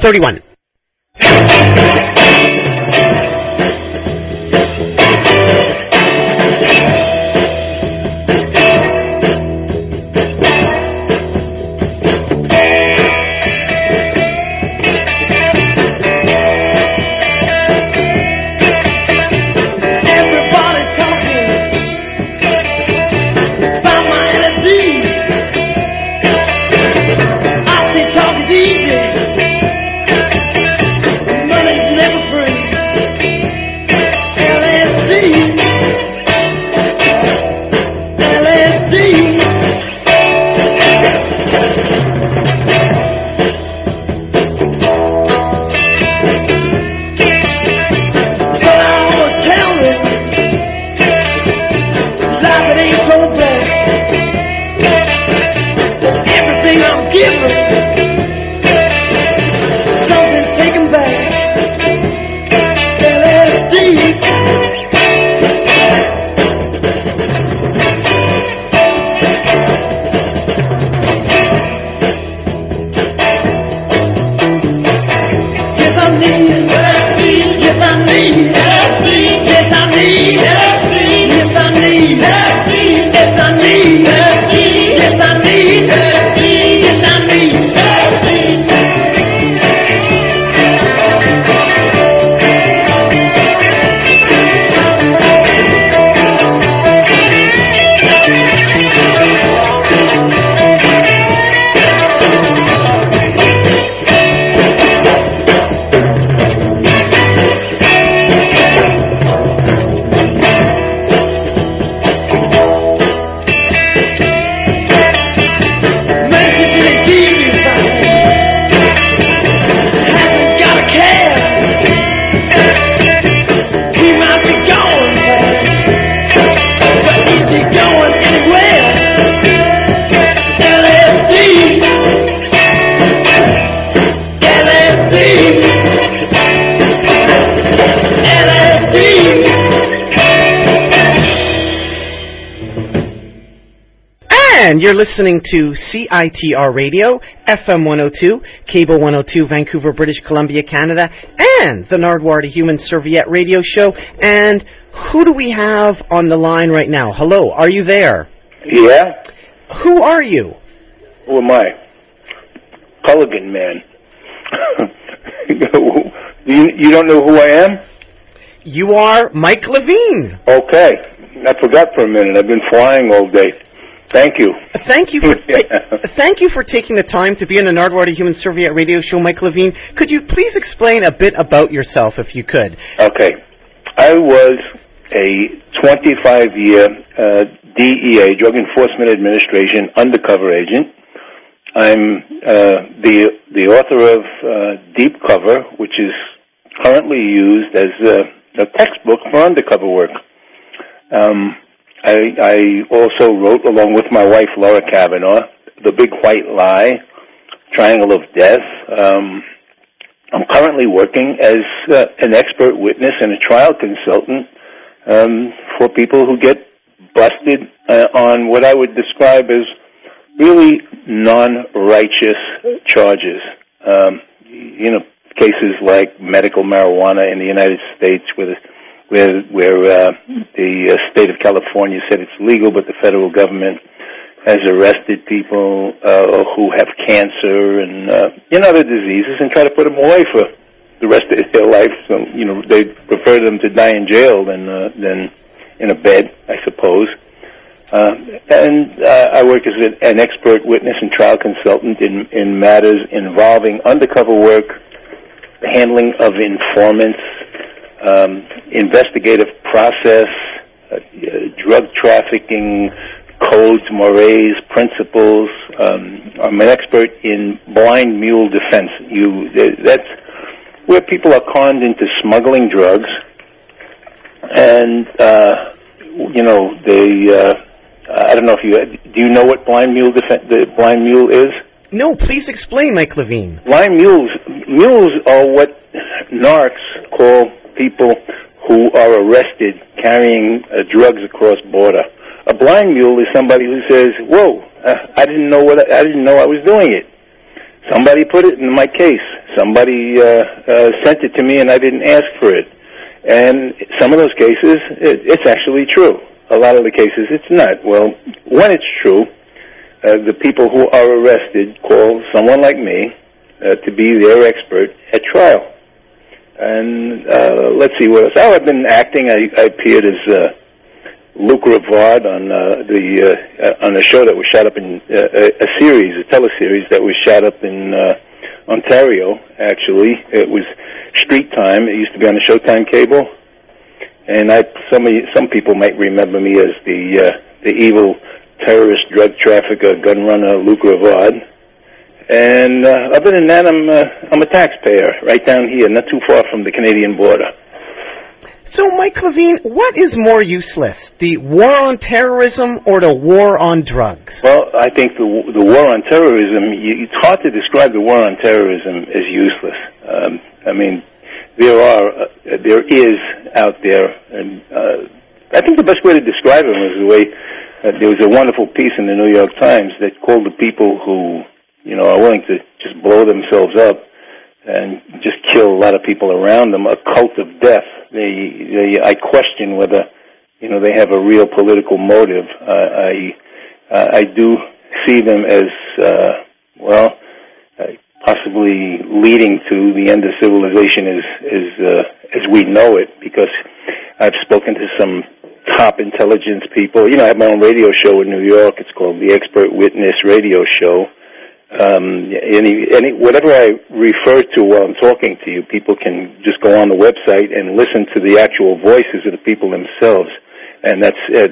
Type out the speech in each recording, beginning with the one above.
31. And you're listening to CITR Radio, FM 102, Cable 102, Vancouver, British Columbia, Canada, and the Nardwuar to Human Serviette Radio Show. And who do we have on the line right now? Hello, are you there? Yeah. Who are you? Who am I? Culligan man. You don't know who I am? You are Mike Levine. Okay. I forgot for a minute. I've been flying all day. Thank you. Thank you for taking the time to be on the Nardwuar to Human Serviette Radio Show, Mike Levine. Could you please explain a bit about yourself, if you could? Okay. I was a 25-year DEA, Drug Enforcement Administration, undercover agent. I'm the author of Deep Cover, which is currently used as a textbook for undercover work. I also wrote, along with my wife, Laura Kavanaugh, The Big White Lie, Triangle of Death. I'm currently working as an expert witness and a trial consultant for people who get busted on what I would describe as really non-righteous charges. Cases like medical marijuana in the United States where the state of California said it's legal, but the federal government has arrested people who have cancer and other diseases and try to put them away for the rest of their life. So they prefer them to die in jail than in a bed, I suppose. I work as an expert witness and trial consultant in matters involving undercover work, the handling of informants, investigative process, drug trafficking, codes, mores, principles. I'm an expert in blind mule defense. That's where people are conned into smuggling drugs, and I don't know if do you know what the blind mule is? No, please explain, Mike Levine. Blind mules are what narcs call people who are arrested carrying drugs across border. A blind mule is somebody who says, "Whoa, I didn't know I was doing it." Somebody put it in my case. Somebody sent it to me, and I didn't ask for it. And some of those cases, it's actually true. A lot of the cases, it's not. Well, when it's true, the people who are arrested call someone like me to be their expert at trial. And let's see what else. Oh, I've been acting. I appeared as Luc Rivard on a show that was shot up in a teleseries that was shot up in Ontario. Actually, it was Street Time. It used to be on the Showtime cable, and some people might remember me as the evil terrorist, drug trafficker, gun runner Luc Rivard. And other than that, I'm a taxpayer right down here, not too far from the Canadian border. So, Mike Levine, what is more useless, the war on terrorism or the war on drugs? Well, I think the war on terrorism, it's hard to describe the war on terrorism as useless. I mean, there is out there, and I think the best way to describe it was the way there was a wonderful piece in the New York Times that called the people who, are willing to just blow themselves up and just kill a lot of people around them, a cult of death. I question whether, they have a real political motive. I do see them as, possibly leading to the end of civilization as we know it, because I've spoken to some top intelligence people. I have my own radio show in New York. It's called the Expert Witness Radio Show. Whatever I refer to while I'm talking to you, people can just go on the website and listen to the actual voices of the people themselves, and that's at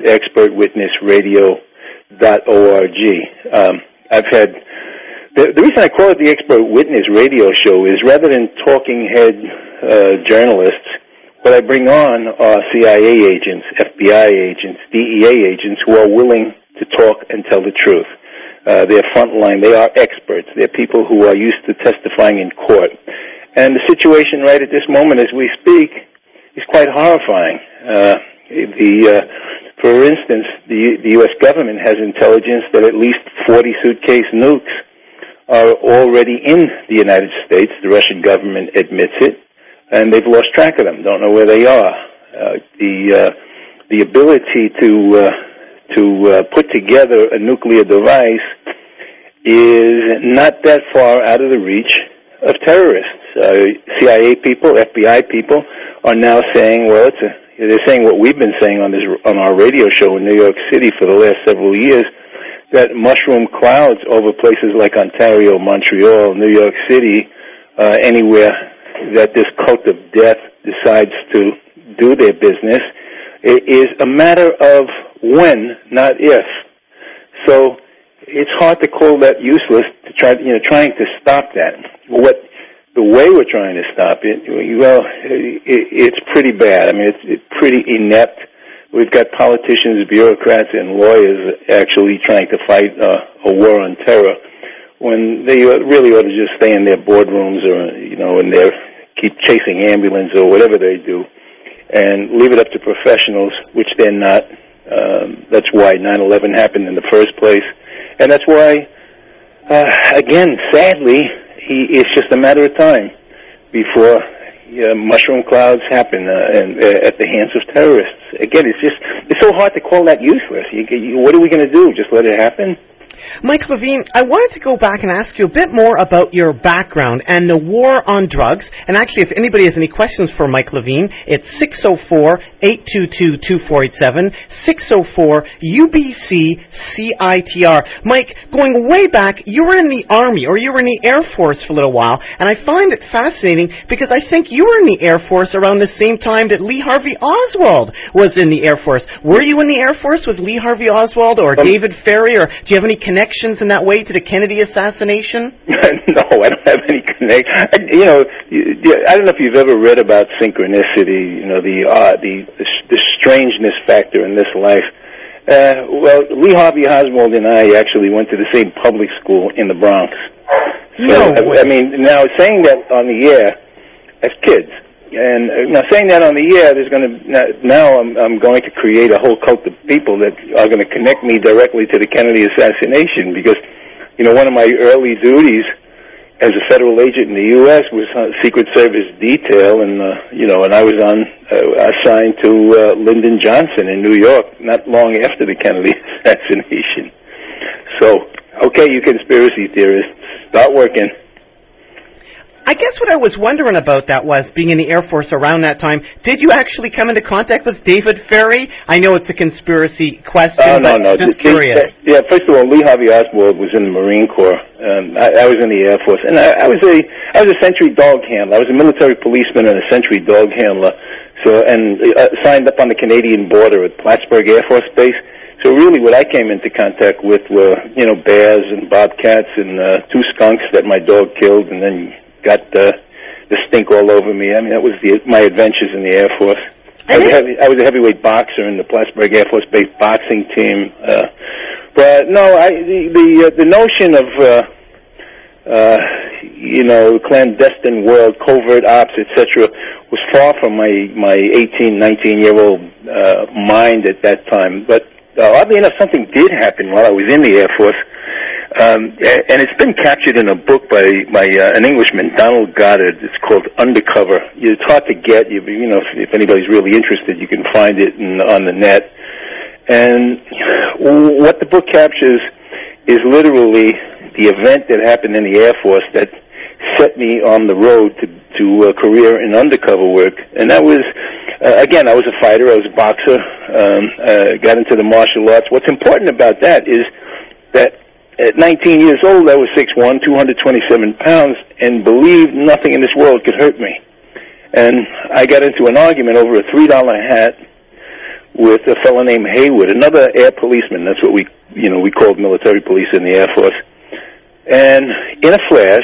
expertwitnessradio.org. I've had the reason I call it the Expert Witness Radio Show is rather than talking head journalists, what I bring on are CIA agents, FBI agents, DEA agents who are willing to talk and tell the truth. They're frontline. They are experts. They're people who are used to testifying in court. And the situation right at this moment as we speak is quite horrifying. For instance, the U.S. government has intelligence that at least 40 suitcase nukes are already in the United States. The Russian government admits it, and they've lost track of them, don't know where they are. The ability to put together a nuclear device is not that far out of the reach of terrorists. CIA people, FBI people are now saying, they're saying what we've been saying on our radio show in New York City for the last several years, that mushroom clouds over places like Ontario, Montreal, New York City, anywhere that this cult of death decides to do their business, it is a matter of when, not if. So it's hard to call that useless to trying to stop that. The way we're trying to stop it, it's pretty bad. I mean, it's pretty inept. We've got politicians, bureaucrats, and lawyers actually trying to fight a war on terror when they really ought to just stay in their boardrooms or, keep chasing ambulance or whatever they do and leave it up to professionals, which they're not. That's why 9/11 happened in the first place. And that's why, again, sadly, it's just a matter of time before mushroom clouds happen at the hands of terrorists. Again, it's so hard to call that useless. What are we going to do? Just let it happen? Mike Levine, I wanted to go back and ask you a bit more about your background and the war on drugs. And actually, if anybody has any questions for Mike Levine, it's 604-822-2487, 604-UBC-CITR. Mike, going way back, you were in the Army, or you were in the Air Force for a little while, and I find it fascinating because I think you were in the Air Force around the same time that Lee Harvey Oswald was in the Air Force. Were you in the Air Force with Lee Harvey Oswald or David Ferrie, or do you have any connections in that way to the Kennedy assassination? No, I don't have any connection. I don't know if you've ever read about synchronicity, the strangeness factor in this life. Lee Harvey Oswald and I actually went to the same public school in the Bronx. So, now saying that on the air as kids, and now saying that on the air, I'm going to create a whole cult of people that are going to connect me directly to the Kennedy assassination, because, one of my early duties as a federal agent in the U.S. was on Secret Service detail, and and I was assigned to Lyndon Johnson in New York not long after the Kennedy assassination. So, okay, you conspiracy theorists, start working. I guess what I was wondering about that was, being in the Air Force around that time, did you actually come into contact with David Ferrie? I know it's a conspiracy question, but just curious. Yeah, first of all, Lee Harvey Oswald was in the Marine Corps. I was in the Air Force, and I was a sentry dog handler. I was a military policeman and a sentry dog handler. So, signed up on the Canadian border at Plattsburgh Air Force Base. So really, what I came into contact with were, bears and bobcats and 2 skunks that my dog killed, and then got the stink all over me. I mean, that was my adventures in the Air Force. I was a heavyweight boxer in the Plattsburgh Air Force Base boxing team. But no, the notion of clandestine world, covert ops, etc., was far from my 18, 19-year-old mind at that time. But oddly enough, something did happen while I was in the Air Force. And it's been captured in a book by an Englishman, Donald Goddard. It's called Undercover. It's hard to get. If anybody's really interested, you can find it on the net. And what the book captures is literally the event that happened in the Air Force that set me on the road to a career in undercover work. And that was, again, I was a fighter. I was a boxer. Got into the martial arts. What's important about that is that at 19 years old, I was 6'1", 227 pounds, and believed nothing in this world could hurt me. And I got into an argument over a $3 hat with a fellow named Haywood, another air policeman. That's what we called military police in the Air Force. And in a flash,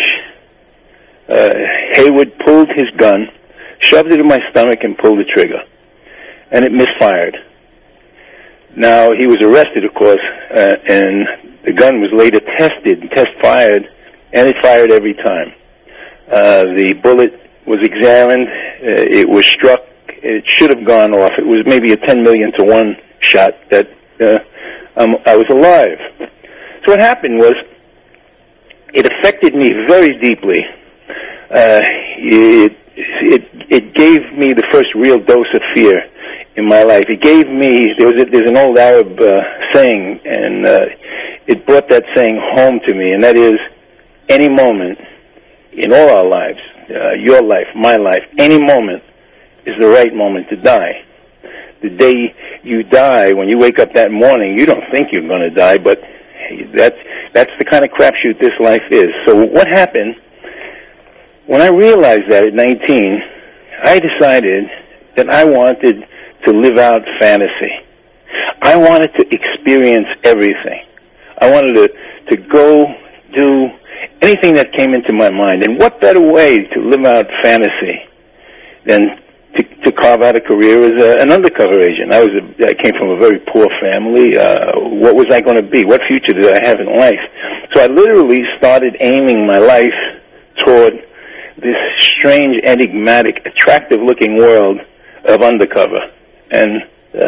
Haywood pulled his gun, shoved it in my stomach, and pulled the trigger. And it misfired. Now, he was arrested, of course, and the gun was later tested, test-fired, and it fired every time. The bullet was examined. It was struck. It should have gone off. It was maybe a 10 million to 1 shot that I was alive. So what happened was, it affected me very deeply. It gave me the first real dose of fear in my life. It gave me, there's an old Arab saying, and it brought that saying home to me, and that is, any moment in all our lives, your life, my life, any moment is the right moment to die. The day you die, when you wake up that morning, you don't think you're going to die, but that's the kind of crapshoot this life is. So what happened, when I realized that at 19, I decided that I wanted to live out fantasy. I wanted to experience everything. I wanted to go do anything that came into my mind. And what better way to live out fantasy than to carve out a career as an undercover agent? I came from a very poor family. What was I going to be? What future did I have in life? So I literally started aiming my life toward this strange, enigmatic, attractive-looking world of undercover. And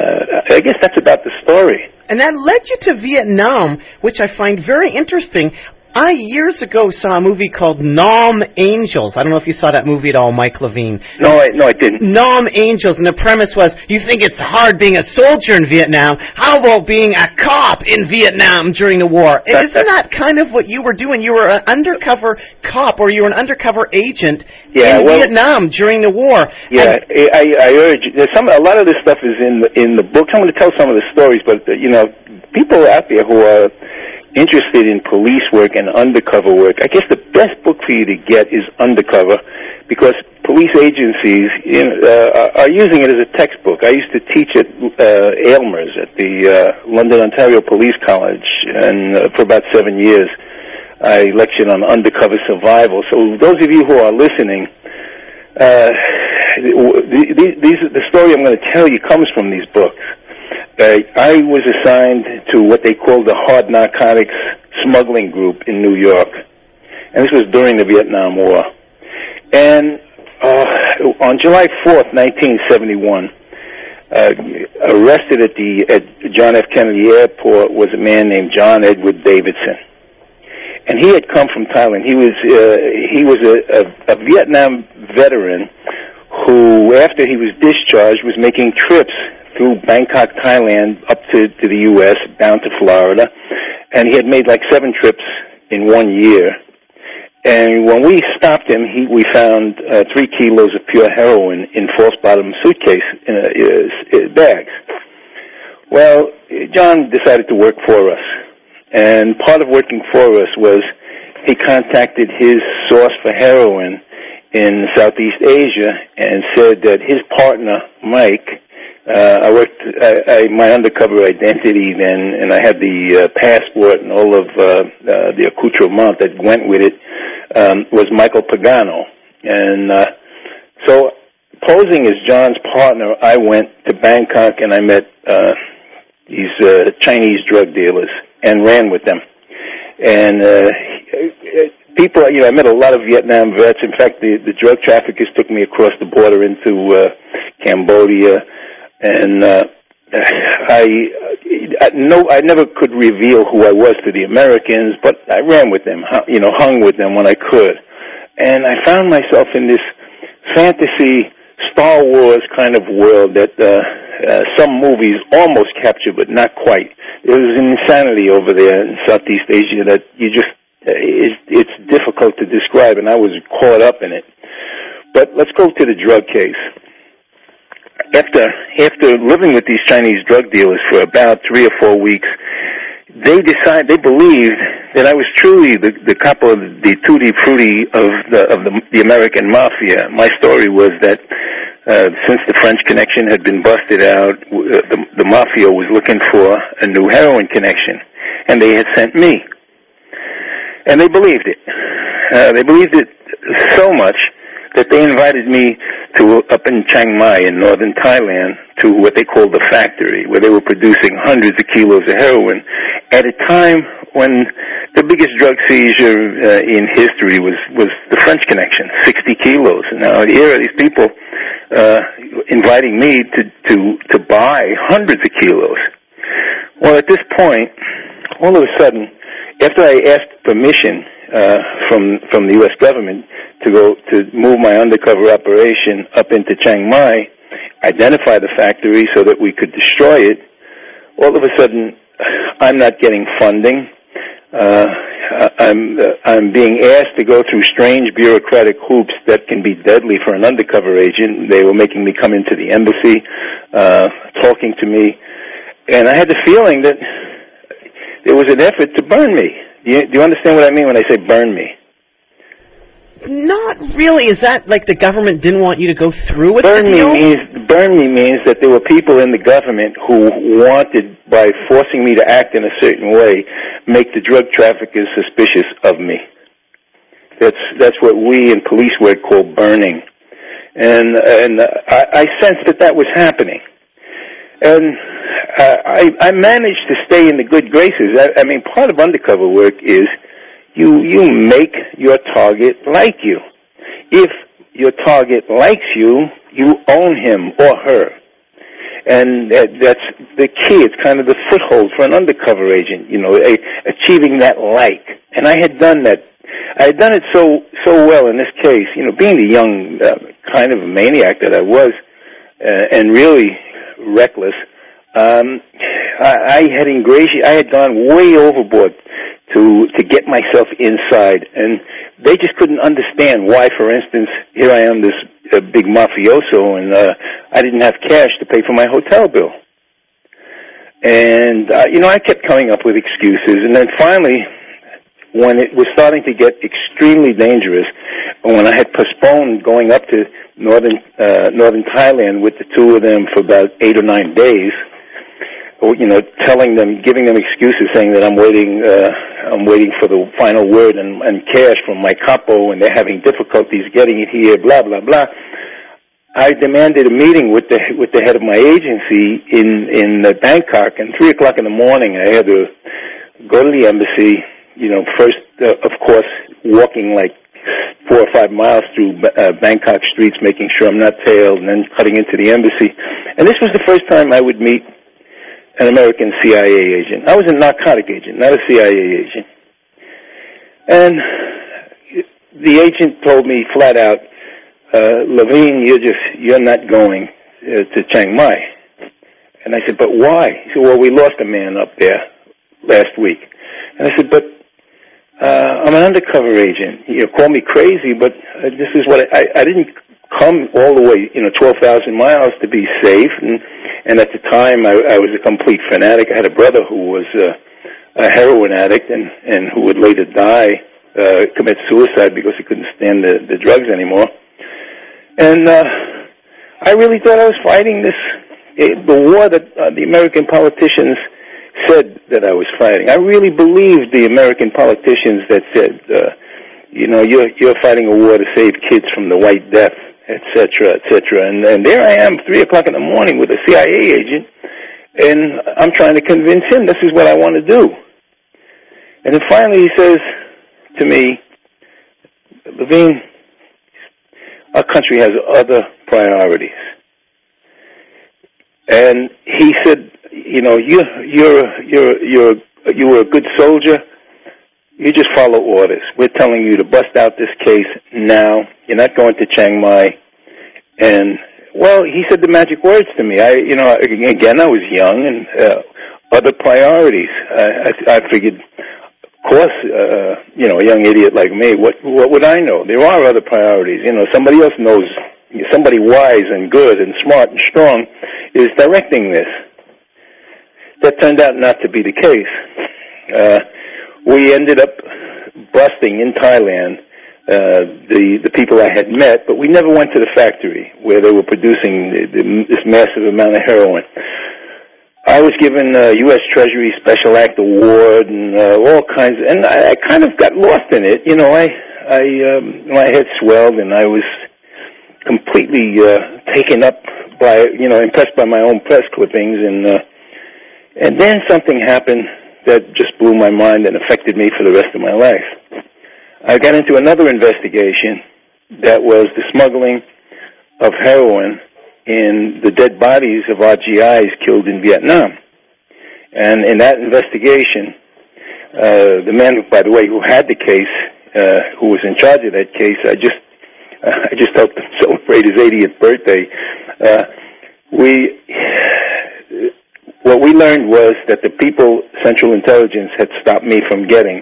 I guess that's about the story. And that led you to Vietnam, which I find very interesting. I years ago saw a movie called Nam Angels. I don't know if you saw that movie at all, Mike Levine. No, I didn't. Nam Angels, and the premise was, you think it's hard being a soldier in Vietnam, how about being a cop in Vietnam during the war? Isn't that kind of what you were doing? You were an undercover cop, or you were an undercover agent in Vietnam during the war. Yeah, I urge, a lot of this stuff is in the book. I'm going to tell some of the stories, but, people out there who are interested in police work and undercover work, I guess the best book for you to get is Undercover, because police agencies are using it as a textbook. I used to teach at Aylmer's at the London, Ontario Police College, and for about 7 years I lectured on undercover survival. So those of you who are listening, the story I'm going to tell you comes from these books. I was assigned to what they called the Hard Narcotics Smuggling Group in New York, and this was during the Vietnam War. And on July 4th, 1971, arrested at John F. Kennedy Airport was a man named John Edward Davidson. and he had come from Thailand. He was a Vietnam veteran who, after he was discharged, was making trips through Bangkok, Thailand, up to the U.S., down to Florida, and he had made like 7 trips in 1 year. And when we stopped him, we found 3 kilos of pure heroin in false-bottom suitcase bags. Well, John decided to work for us, and part of working for us was he contacted his source for heroin in Southeast Asia and said that his partner, Mike, my undercover identity then, and I had the passport and all of the accoutrement that went with it, was Michael Pagano. And so, posing as John's partner, I went to Bangkok and I met these Chinese drug dealers and ran with them. And people, I met a lot of Vietnam vets. In fact, the drug traffickers took me across the border into Cambodia. And I never could reveal who I was to the Americans, but I ran with them, hung with them when I could. And I found myself in this fantasy Star Wars kind of world that some movies almost capture, but not quite. There was an insanity over there in Southeast Asia that it's difficult to describe, and I was caught up in it. But let's go to the drug case. After living with these Chinese drug dealers for about 3 or 4 weeks, they believed that I was truly the capo, the tutti frutti of the American mafia. My story was that since the French connection had been busted out, the mafia was looking for a new heroin connection, and they had sent me. And they believed it. They believed it so much that they invited me up in Chiang Mai in northern Thailand to what they called the factory, where they were producing hundreds of kilos of heroin at a time when the biggest drug seizure in history was the French connection, 60 kilos. And now here are these people inviting me to buy hundreds of kilos. Well, at this point, all of a sudden, after I asked permission from the U.S. government to go to move my undercover operation up into Chiang Mai, identify the factory so that we could destroy it, all of a sudden I'm not getting funding. I'm being asked to go through strange bureaucratic hoops that can be deadly for an undercover agent. They were making me come into the embassy, talking to me, and I had the feeling that there was an effort to burn me. Do you understand what I mean when I say burn me? Not really. Is that like the government didn't want you to go through with Burn the deal? Burn me means that there were people in the government who wanted, by forcing me to act in a certain way, make the drug traffickers suspicious of me. That's what we in police work call burning. And I sensed that was happening. And I managed to stay in the good graces. I mean, part of undercover work is you make your target like you. If your target likes you, you own him or her. And that's the key. It's kind of the foothold for an undercover agent, achieving that like. And I had done that. I had done it so well in this case, being the young kind of maniac that I was, and really reckless. I had gone way overboard to get myself inside, and they just couldn't understand why, for instance, here I am, this big mafioso, and I didn't have cash to pay for my hotel bill. And, I kept coming up with excuses, and then finally, when it was starting to get extremely dangerous, when I had postponed going up to northern Thailand with the two of them for about 8 or 9 days, giving them excuses, saying that I'm waiting for the final word and cash from my capo, and they're having difficulties getting it here, blah blah blah. I demanded a meeting with the head of my agency in Bangkok, and 3 o'clock in the morning I had to go to the embassy. First, of course, walking like 4 or 5 miles through Bangkok streets, making sure I'm not tailed, and then cutting into the embassy. And this was the first time I would meet an American CIA agent. I was a narcotic agent, not a CIA agent. And the agent told me flat out, Levine, you're not going to Chiang Mai. And I said, but why? He said, well, we lost a man up there last week. And I said, but I'm an undercover agent. You call me crazy, but this is what I didn't come all the way, 12,000 miles to be safe. And at the time, I was a complete fanatic. I had a brother who was a heroin addict and who would later die, commit suicide because he couldn't stand the drugs anymore. And I really thought I was fighting the war that the American politicians said that I was fighting. I really believed the American politicians that said, you're fighting a war to save kids from the White Death, et cetera, et cetera. And there I am, 3 o'clock in the morning with a CIA agent, and I'm trying to convince him this is what I want to do. And then finally he says to me, Levine, our country has other priorities. And he said, you were a good soldier. You just follow orders. We're telling you to bust out this case now. You're not going to Chiang Mai. And, well, he said the magic words to me. Again, I was young and other priorities. I figured, of course, a young idiot like me, what would I know? There are other priorities. Somebody else knows. Somebody wise and good and smart and strong is directing this. That turned out not to be the case. We ended up busting in Thailand the people I had met, but we never went to the factory where they were producing this massive amount of heroin. I was given a U.S. Treasury Special Act Award and all kinds of, and I kind of got lost in it. My head swelled and I was completely taken up by, impressed by my own press clippings, and then something happened that just blew my mind and affected me for the rest of my life. I got into another investigation that was the smuggling of heroin in the dead bodies of our GIs killed in Vietnam. And in that investigation, the man, by the way, who had the case, who was in charge of that case, I just helped him celebrate his 80th birthday. What we learned was that the people Central Intelligence had stopped me from getting,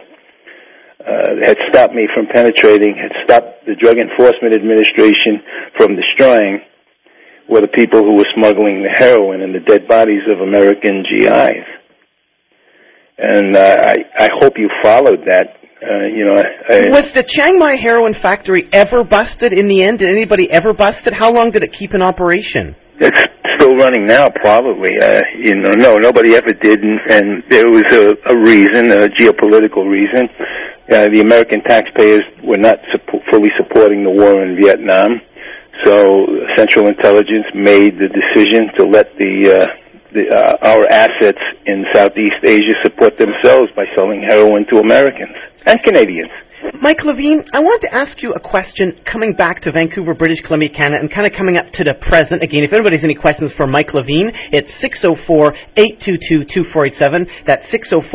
had stopped me from penetrating, had stopped the Drug Enforcement Administration from destroying, were the people who were smuggling the heroin and the dead bodies of American GIs. And I hope you followed that. Was the Chiang Mai heroin factory ever busted in the end? Did anybody ever bust it? How long did it keep in operation? It's still running now, probably. No, nobody ever did, and there was a reason, a geopolitical reason. The American taxpayers were not fully supporting the war in Vietnam, so Central Intelligence made the decision to let our assets in Southeast Asia support themselves by selling heroin to Americans and Canadians. Mike Levine, I want to ask you a question coming back to Vancouver, British Columbia, Canada, and kind of coming up to the present. Again, if anybody has any questions for Mike Levine, it's 604-822-2487. That's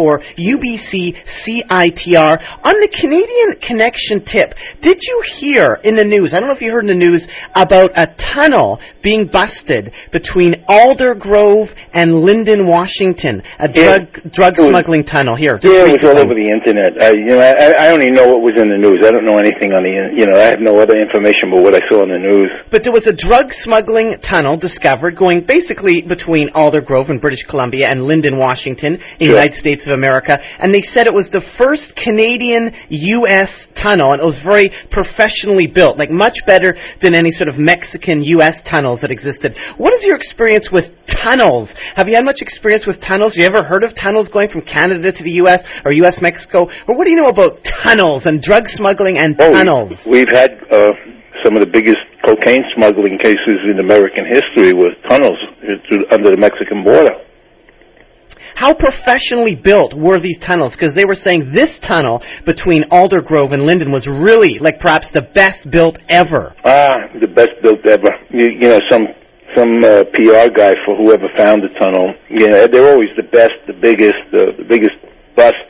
604-UBC-CITR. On the Canadian Connection tip, did you hear in the news, I don't know if you heard in the news, about a tunnel being busted between Aldergrove and Lyndon, Washington, a drug smuggling tunnel here? Yeah, it was all over the internet. I only know what was in the news. I don't know anything on I have no other information but what I saw in the news. But there was a drug smuggling tunnel discovered going basically between Aldergrove in British Columbia and Lyndon, Washington, in the United States of America. And they said it was the first Canadian-U.S. tunnel, and it was very professionally built, like much better than any sort of Mexican-U.S. tunnels that existed. What is your experience with tunnels? Have you had much experience with tunnels? Have you ever heard of tunnels going from Canada to the U.S. or U.S.-Mexico? Or what do you know about tunnels and drug smuggling and tunnels? We've had some of the biggest cocaine smuggling cases in American history with tunnels under the Mexican border. How professionally built were these tunnels? Because they were saying this tunnel between Aldergrove and Lyndon was really, like, perhaps the best built ever. The best built ever. Some PR guy for whoever found the tunnel. They're always the best, the biggest bust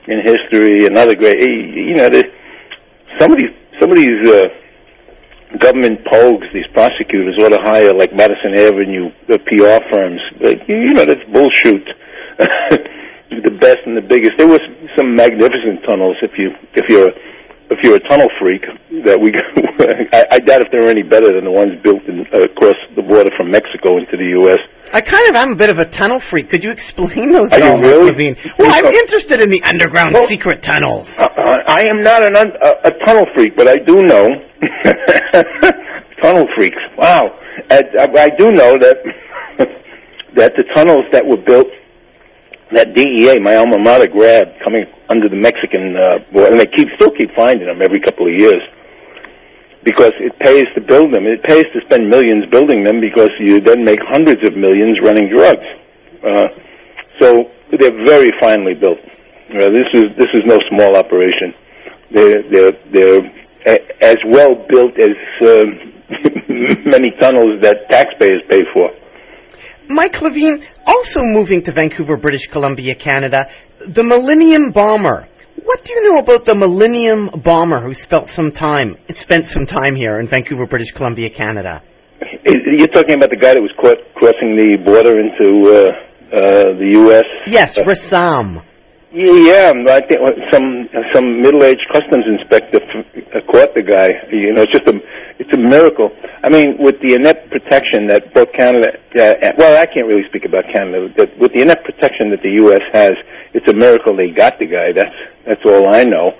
in history. Another great, some of these government pogues, these prosecutors, ought to hire like Madison Avenue PR firms. That's bullshit. The best and the biggest. There was some magnificent tunnels. If you're a tunnel freak, that we I doubt if they're any better than the ones built across the border from Mexico into the U.S. I kind of am a bit of a tunnel freak. Could you explain those? Are you really? Levine? Well, I'm interested in the underground secret tunnels. I am not a tunnel freak, but I do know tunnel freaks. Wow, I do know that that the tunnels that were built, that DEA, my alma mater, grabbed coming under the Mexican border, and they still keep finding them every couple of years, because it pays to build them. It pays to spend millions building them, because you then make hundreds of millions running drugs. So they're very finely built. This is no small operation. They're as well built as many tunnels that taxpayers pay for. Mike Levine, also moving to Vancouver, British Columbia, Canada, the Millennium Bomber. What do you know about the Millennium Bomber who spent some time here in Vancouver, British Columbia, Canada? You're talking about the guy that was caught crossing the border into the U.S.? Yes, Rassam. Yeah, I think some middle-aged customs inspector caught the guy. It's a miracle. I mean, with the inept protection that both Canada, I can't really speak about Canada. With the inept protection that the U.S. has, it's a miracle they got the guy. That's all I know.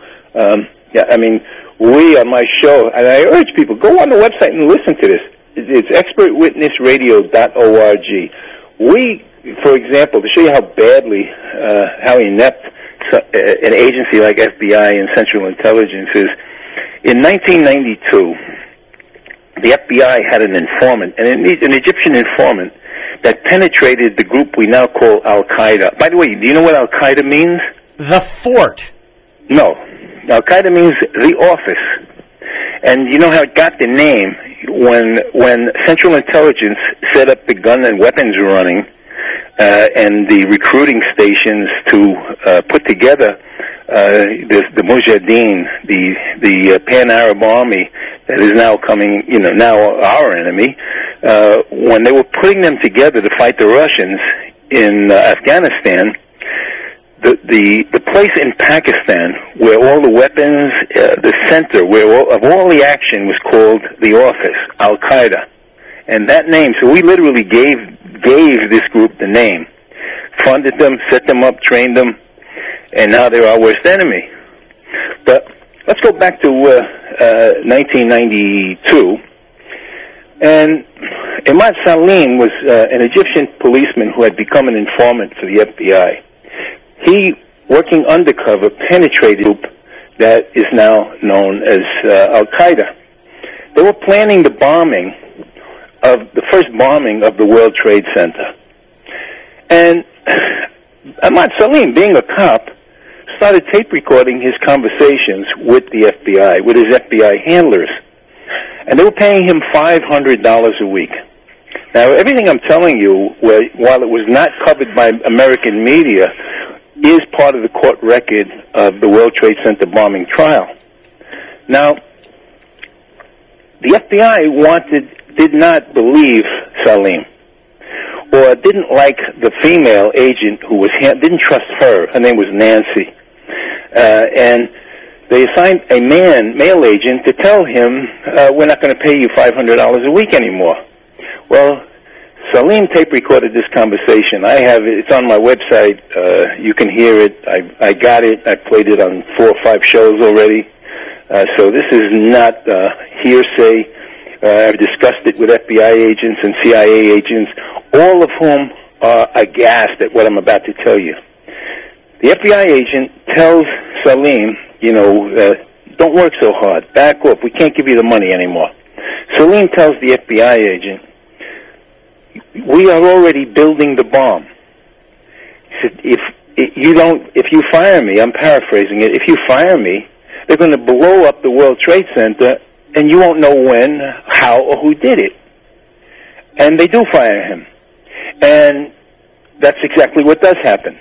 We on my show, and I urge people, go on the website and listen to this. It's expertwitnessradio.org. We, for example, to show you how inept an agency like FBI and Central Intelligence is, in 1992, the FBI had an informant, an Egyptian informant, that penetrated the group we now call Al-Qaeda. By the way, do you know what Al-Qaeda means? The fort. No. Al-Qaeda means the office. And you know how it got the name? When Central Intelligence set up the gun and weapons running and the recruiting stations to put together the Mujahideen, the Pan-Arab Army that is now coming, now our enemy, when they were putting them together to fight the Russians in Afghanistan, the place in Pakistan where all the weapons, the center of all the action was called the office, Al-Qaeda. And that name, so we literally gave this group the name, funded them, set them up, trained them, and now they're our worst enemy. But let's go back to 1992. And Imad Salim was an Egyptian policeman who had become an informant for the FBI. He, working undercover, penetrated a group that is now known as Al-Qaeda. They were planning the first bombing of the World Trade Center. And Imad Salim, being a cop, started tape recording his conversations with the FBI, with his FBI handlers. And they were paying him $500 a week. Now, everything I'm telling you, while it was not covered by American media, is part of the court record of the World Trade Center bombing trial. Now, the FBI did not believe Salim, or didn't like the female agent who didn't trust her. Her name was Nancy. And they assigned a male agent to tell him, we're not going to pay you $500 a week anymore. Well, Salim tape recorded this conversation. I have it. It's on my website. You can hear it. I got it. I played it on 4 or 5 shows already. So this is not hearsay. I've discussed it with FBI agents and CIA agents, all of whom are aghast at what I'm about to tell you. The FBI agent tells Salim, don't work so hard. Back off. We can't give you the money anymore. Salim tells the FBI agent, we are already building the bomb. He said, if you fire me, I'm paraphrasing it, if you fire me, they're going to blow up the World Trade Center, and you won't know when, how, or who did it. And they do fire him. And that's exactly what does happen.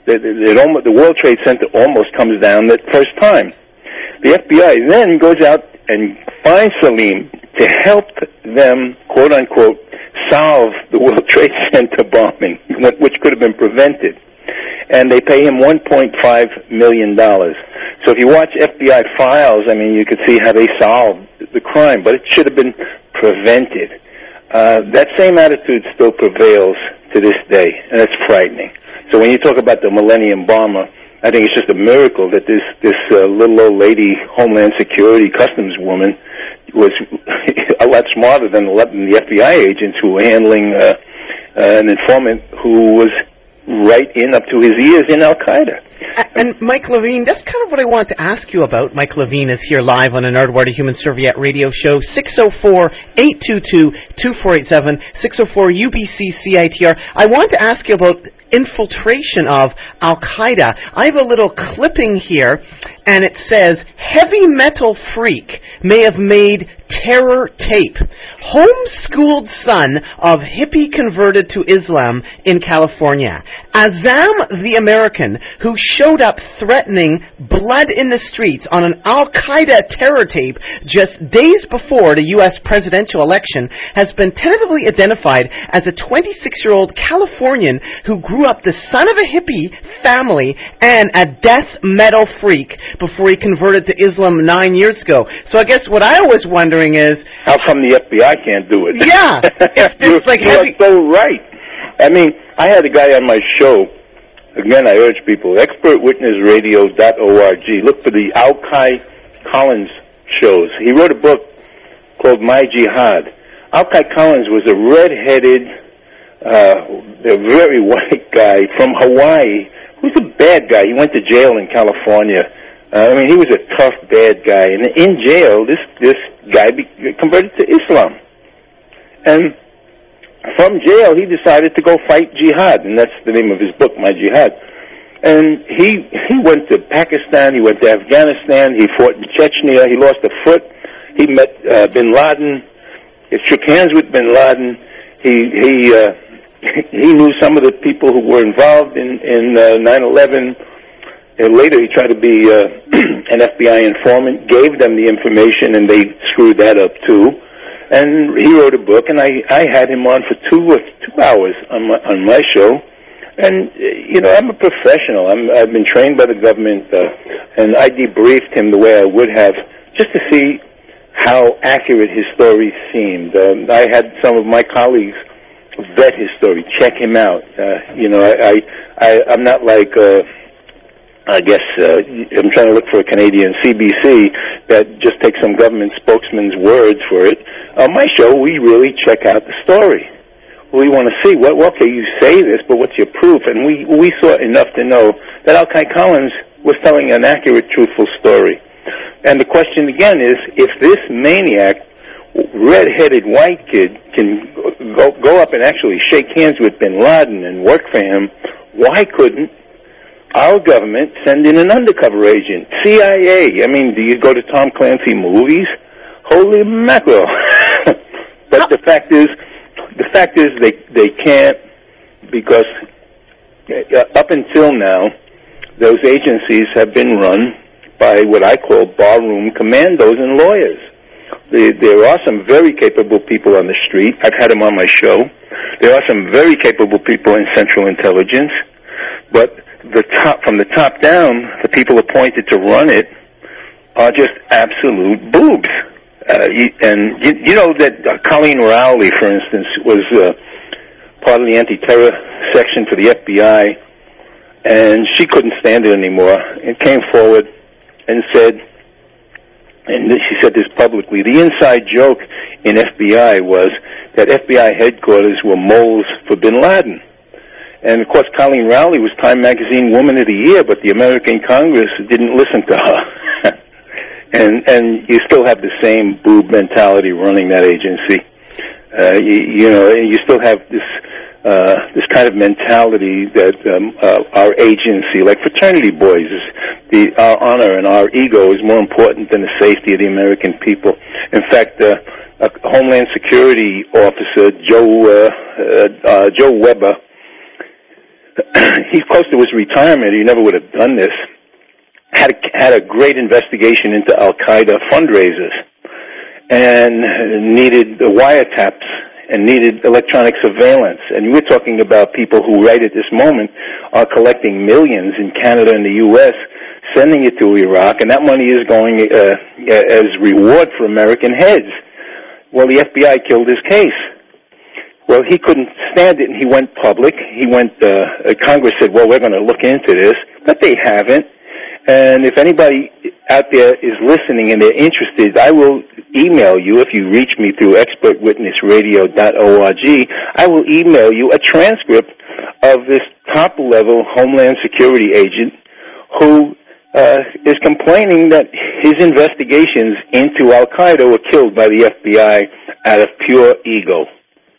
The World Trade Center almost comes down the first time. The FBI then goes out and finds Salim to help them, quote unquote, solve the World Trade Center bombing, which could have been prevented. And they pay him $1.5 million. So if you watch FBI files, I mean, you could see how they solved the crime, but it should have been prevented. That same attitude still prevails to this day, and it's frightening. So when you talk about the Millennium Bomber, I think it's just a miracle that this little old lady, Homeland Security Customs woman, was a lot smarter than the FBI agents who were handling an informant who was right in up to his ears in Al-Qaeda. And Mike Levine, that's kind of what I want to ask you about. Mike Levine is here live on the Nardwuar Human Serviette radio show, 604-822-2487, 604-UBC-CITR. I want to ask you about infiltration of Al-Qaeda. I have a little clipping here, and it says, heavy metal freak may have made terror tape. Homeschooled son of hippie converted to Islam in California. Azam the American, who showed up threatening blood in the streets on an Al-Qaeda terror tape just days before the U.S. presidential election, has been tentatively identified as a 26-year-old Californian who grew up the son of a hippie family and a death metal freak before he converted to Islam 9 years ago. So I guess what I was wondering is, how come the FBI can't do it? Yeah, if this like heavy. You're so right. I mean, I had a guy on my show. Again, I urge people, expertwitnessradio.org. Look for the Al-Kai Collins shows. He wrote a book called My Jihad. Al-Kai Collins was a red-headed, a very white guy from Hawaii who's a bad guy. He went to jail in California. I mean, he was a tough, bad guy. And in jail, this guy converted to Islam. And from jail, he decided to go fight jihad, and that's the name of his book, My Jihad. And he went to Pakistan, he went to Afghanistan, he fought in Chechnya, he lost a foot, he met bin Laden, he shook hands with bin Laden, he knew some of the people who were involved in 9/11. And later he tried to be an FBI informant, gave them the information, and they screwed that up too. And he wrote a book, and I had him on for 2 hours on my show. And you know, I'm a professional. I've been trained by the government, and I debriefed him the way I would have, just to see how accurate his story seemed. I had some of my colleagues vet his story, check him out. You know, I'm not like. I guess I'm trying to look for a Canadian CBC that just takes some government spokesman's words for it. On my show, we really check out the story. We want to see, well, okay, you say this, but what's your proof? And we saw enough to know that Al-Kai Collins was telling an accurate, truthful story. And the question again is, if this maniac, red-headed white kid, can go up and actually shake hands with bin Laden and work for him, why couldn't our government send in an undercover agent? CIA. I mean, do you go to Tom Clancy movies? Holy mackerel. But the fact is they can't, because up until now, those agencies have been run by what I call barroom commandos and lawyers. There are some very capable people on the street. I've had them on my show. There are some very capable people in Central Intelligence, but from the top down, the people appointed to run it are just absolute boobs. You know that Colleen Rowley, for instance, was part of the anti-terror section for the FBI, and she couldn't stand it anymore and came forward and said, and she said this publicly, the inside joke in FBI was that FBI headquarters were moles for bin Laden. And, of course, Colleen Rowley was Time Magazine Woman of the Year, but the American Congress didn't listen to her. and you still have the same boob mentality running that agency. You know, you still have this kind of mentality that our agency, like fraternity boys, our honor and our ego is more important than the safety of the American people. In fact, a Homeland Security officer, Joe Weber, he's close to his retirement. He never would have done this. Had a great investigation into Al-Qaeda fundraisers and needed the wiretaps and needed electronic surveillance. And we're talking about people who right at this moment are collecting millions in Canada and the U.S., sending it to Iraq, and that money is going as reward for American heads. Well, the FBI killed his case. Well, he couldn't stand it, and he went public. Congress said, well, we're going to look into this, but they haven't. And if anybody out there is listening and they're interested, I will email you, if you reach me through expertwitnessradio.org, I will email you a transcript of this top-level Homeland Security agent who is complaining that his investigations into Al-Qaeda were killed by the FBI out of pure ego.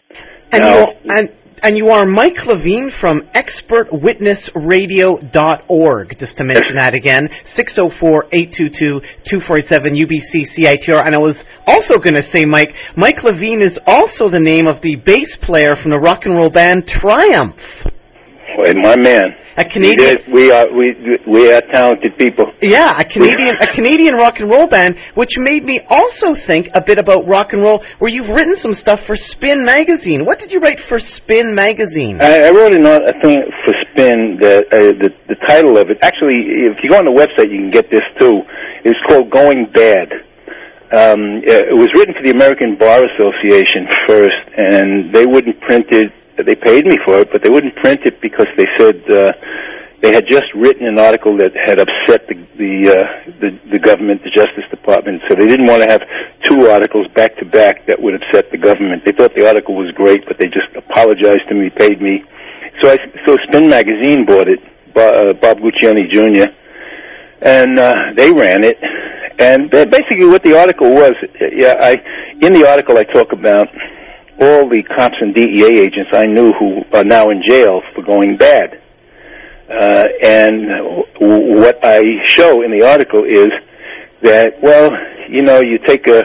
And you are Mike Levine from expertwitnessradio.org, just to mention that again, 604-822-2487 UBC-CITR. And I was also going to say, Mike Levine is also the name of the bass player from the rock and roll band Triumph. Well, my man. A Canadian. We are talented people. Yeah, a Canadian rock and roll band, which made me also think a bit about rock and roll, where you've written some stuff for Spin Magazine. What did you write for Spin Magazine? I wrote a thing for Spin. The title of it, actually, if you go on the website, you can get this too. It's called Going Bad. It was written for the American Bar Association first, and they wouldn't print it. They paid me for it, but they wouldn't print it because they said they had just written an article that had upset the government, the Justice Department. So they didn't want to have two articles back to back that would upset the government. They thought the article was great, but they just apologized to me, paid me. So Spin Magazine bought it, Bob Guccione Jr., and they ran it. And basically, what the article was, in the article I talk about all the cops and DEA agents I knew who are now in jail for going bad. And what I show in the article is that, well, you take a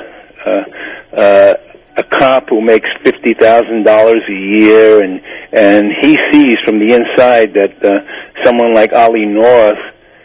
cop who makes $50,000 a year, and he sees from the inside that someone like Ollie North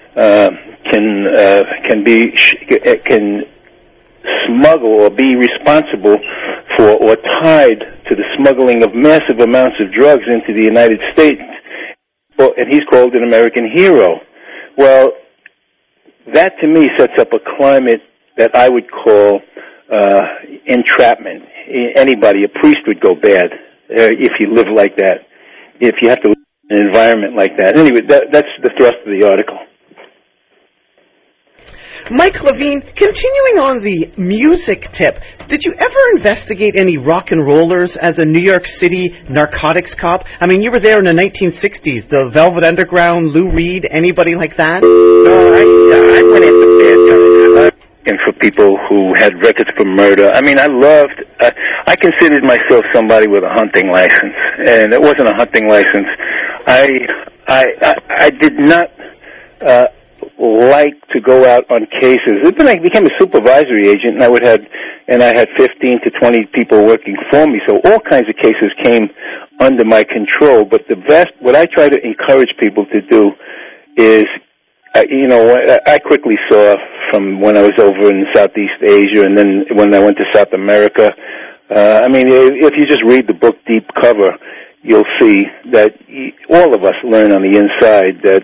can smuggle or be responsible for or tied to the smuggling of massive amounts of drugs into the United States. Well, and he's called an American hero. Well, that to me sets up a climate that I would call entrapment. Anybody, a priest would go bad if you live like that, if you have to live in an environment like that. Anyway, that's the thrust of the article. Mike Levine, continuing on the music tip, did you ever investigate any rock and rollers as a New York City narcotics cop? I mean, you were there in the 1960s, the Velvet Underground, Lou Reed, anybody like that? No, I went into bad times. And for people who had records for murder. I mean, I considered myself somebody with a hunting license, and it wasn't a hunting license. I did not like to go out on cases. Then I became a supervisory agent, and I had 15 to 20 people working for me. So all kinds of cases came under my control. But what I try to encourage people to do is, I quickly saw from when I was over in Southeast Asia, and then when I went to South America. If you just read the book Deep Cover, you'll see that all of us learn on the inside that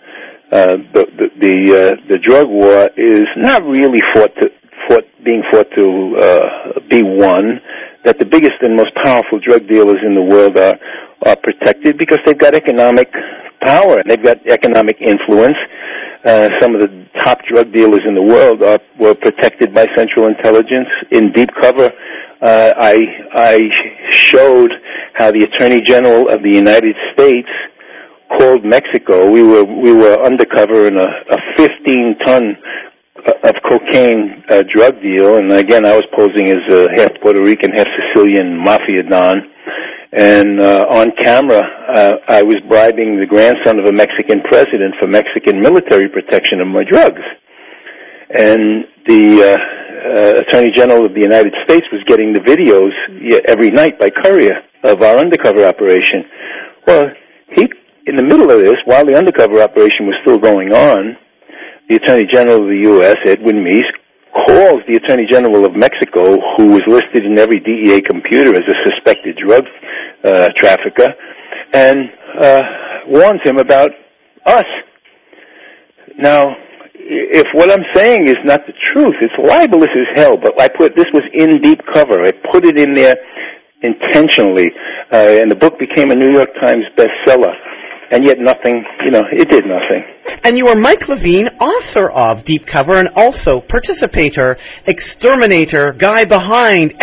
the drug war is not really being fought to be won. That the biggest and most powerful drug dealers in the world are protected because they've got economic power and they've got economic influence. Some of the top drug dealers in the world were protected by Central Intelligence. In Deep Cover, I showed how the Attorney General of the United States called Mexico. We were undercover in a 15-ton of cocaine drug deal, and again, I was posing as a half Puerto Rican, half Sicilian mafia don. And on camera, I was bribing the grandson of a Mexican president for Mexican military protection of my drugs. And the Attorney General of the United States was getting the videos every night by courier of our undercover operation. Well, in the middle of this, while the undercover operation was still going on, the Attorney General of the U.S., Edwin Meese, calls the Attorney General of Mexico, who was listed in every DEA computer as a suspected drug trafficker, and warns him about us. Now, if what I'm saying is not the truth, it's libelous as hell, but this was in deep cover. I put it in there intentionally, and the book became a New York Times bestseller. And yet nothing, it did nothing. And you are Mike Levine, author of Deep Cover and also participator, exterminator, guy behind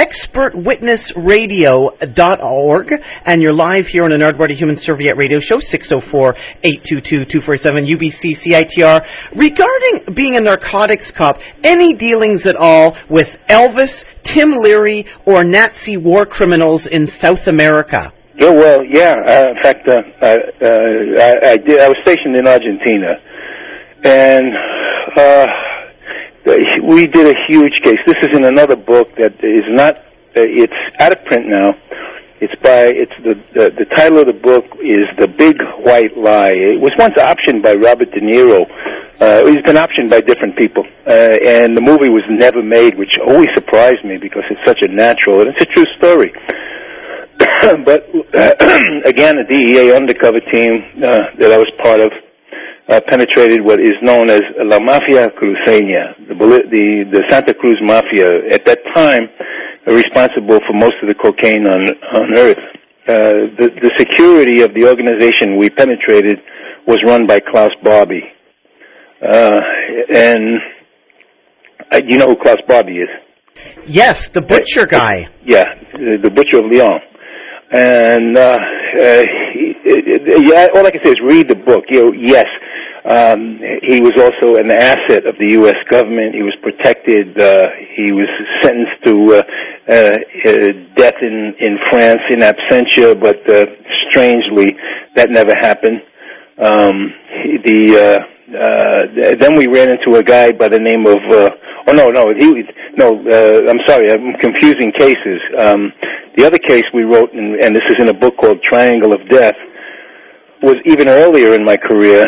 expertwitnessradio.org. And you're live here on the Nardwuar Human Serviette radio show, 604-822-247 UBC CITR. Regarding being a narcotics cop, any dealings at all with Elvis, Tim Leary, or Nazi war criminals in South America? Yeah, well, yeah. In fact, I was stationed in Argentina, and we did a huge case. This is in another book that is not. It's out of print now. The title of the book is The Big White Lie. It was once optioned by Robert De Niro. It's been optioned by different people, and the movie was never made, which always surprised me because it's such a natural and it's a true story. But again, the DEA undercover team that I was part of penetrated what is known as La Mafia Cruceña, the Santa Cruz Mafia, at that time responsible for most of the cocaine on Earth. The security of the organization we penetrated was run by Klaus Barbie. And you know who Klaus Barbie is? Yes, the butcher guy. Yeah, the butcher of Lyon. And all I can say is read the book. Yes, he was also an asset of the U.S. government. He was protected. He was sentenced to death in France in absentia, but strangely, that never happened. Then we ran into a guy by the name of I'm sorry, I'm confusing cases. The other case we wrote, and this is in a book called Triangle of Death, was even earlier in my career.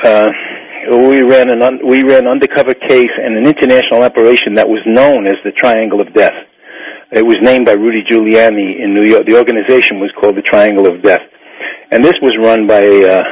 We ran undercover case and an international operation that was known as the Triangle of Death. It was named by Rudy Giuliani in New York. The organization was called the Triangle of Death. And this was run by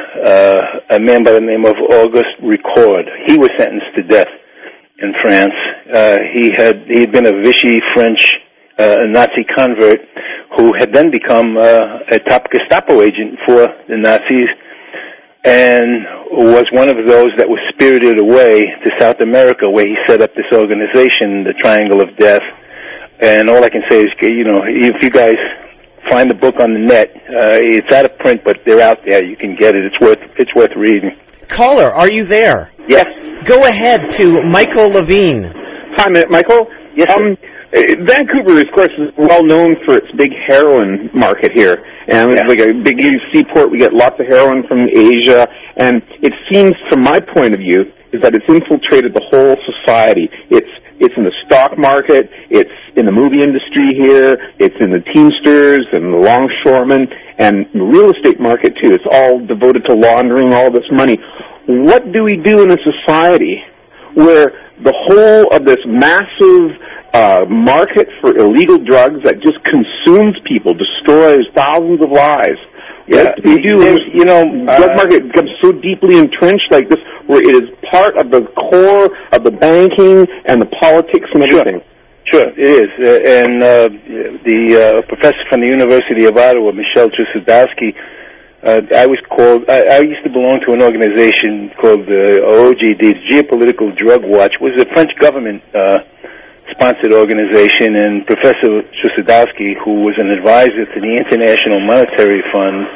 a man by the name of Auguste Ricord. He was sentenced to death in France. He had been a Vichy French Nazi convert who had then become a top Gestapo agent for the Nazis and was one of those that was spirited away to South America, where he set up this organization, the Triangle of Death. And all I can say is, if you guys find the book on the net, it's out of print, but they're out there. You can get it. It's worth reading. Caller, are you there? Yes. Go ahead to Michael Levine. Hi, Michael. Yes. Vancouver, of course, is well known for its big heroin market here, and it's like a big seaport. We get lots of heroin from Asia, and it seems, from my point of view, is that it's infiltrated the whole society. It's in the stock market, it's in the movie industry here, it's in the Teamsters and the longshoremen, and the real estate market too. It's all devoted to laundering all this money. What do we do in a society where the whole of this massive market for illegal drugs that just consumes people, destroys thousands of lives? Yeah, we do. Drug market becomes so deeply entrenched like this, where it is part of the core of the banking and the politics and everything. Sure, it is. And the professor from the University of Ottawa, Michel Trusudowski, I used to belong to an organization called the OGD, the Geopolitical Drug Watch. It was a French government sponsored organization, and Professor Trusudowski, who was an advisor to the International Monetary Fund,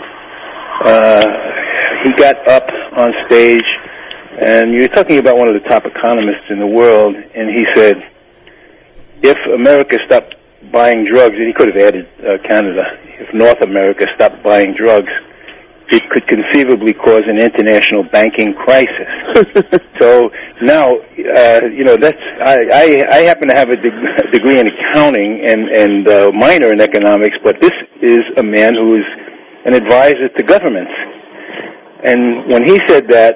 he got up on stage, and you're talking about one of the top economists in the world, and he said, if America stopped buying drugs, and he could have added Canada, if North America stopped buying drugs, it could conceivably cause an international banking crisis. So now, I happen to have a degree in accounting and minor in economics, but this is a man who is an advisor to governments. And when he said that,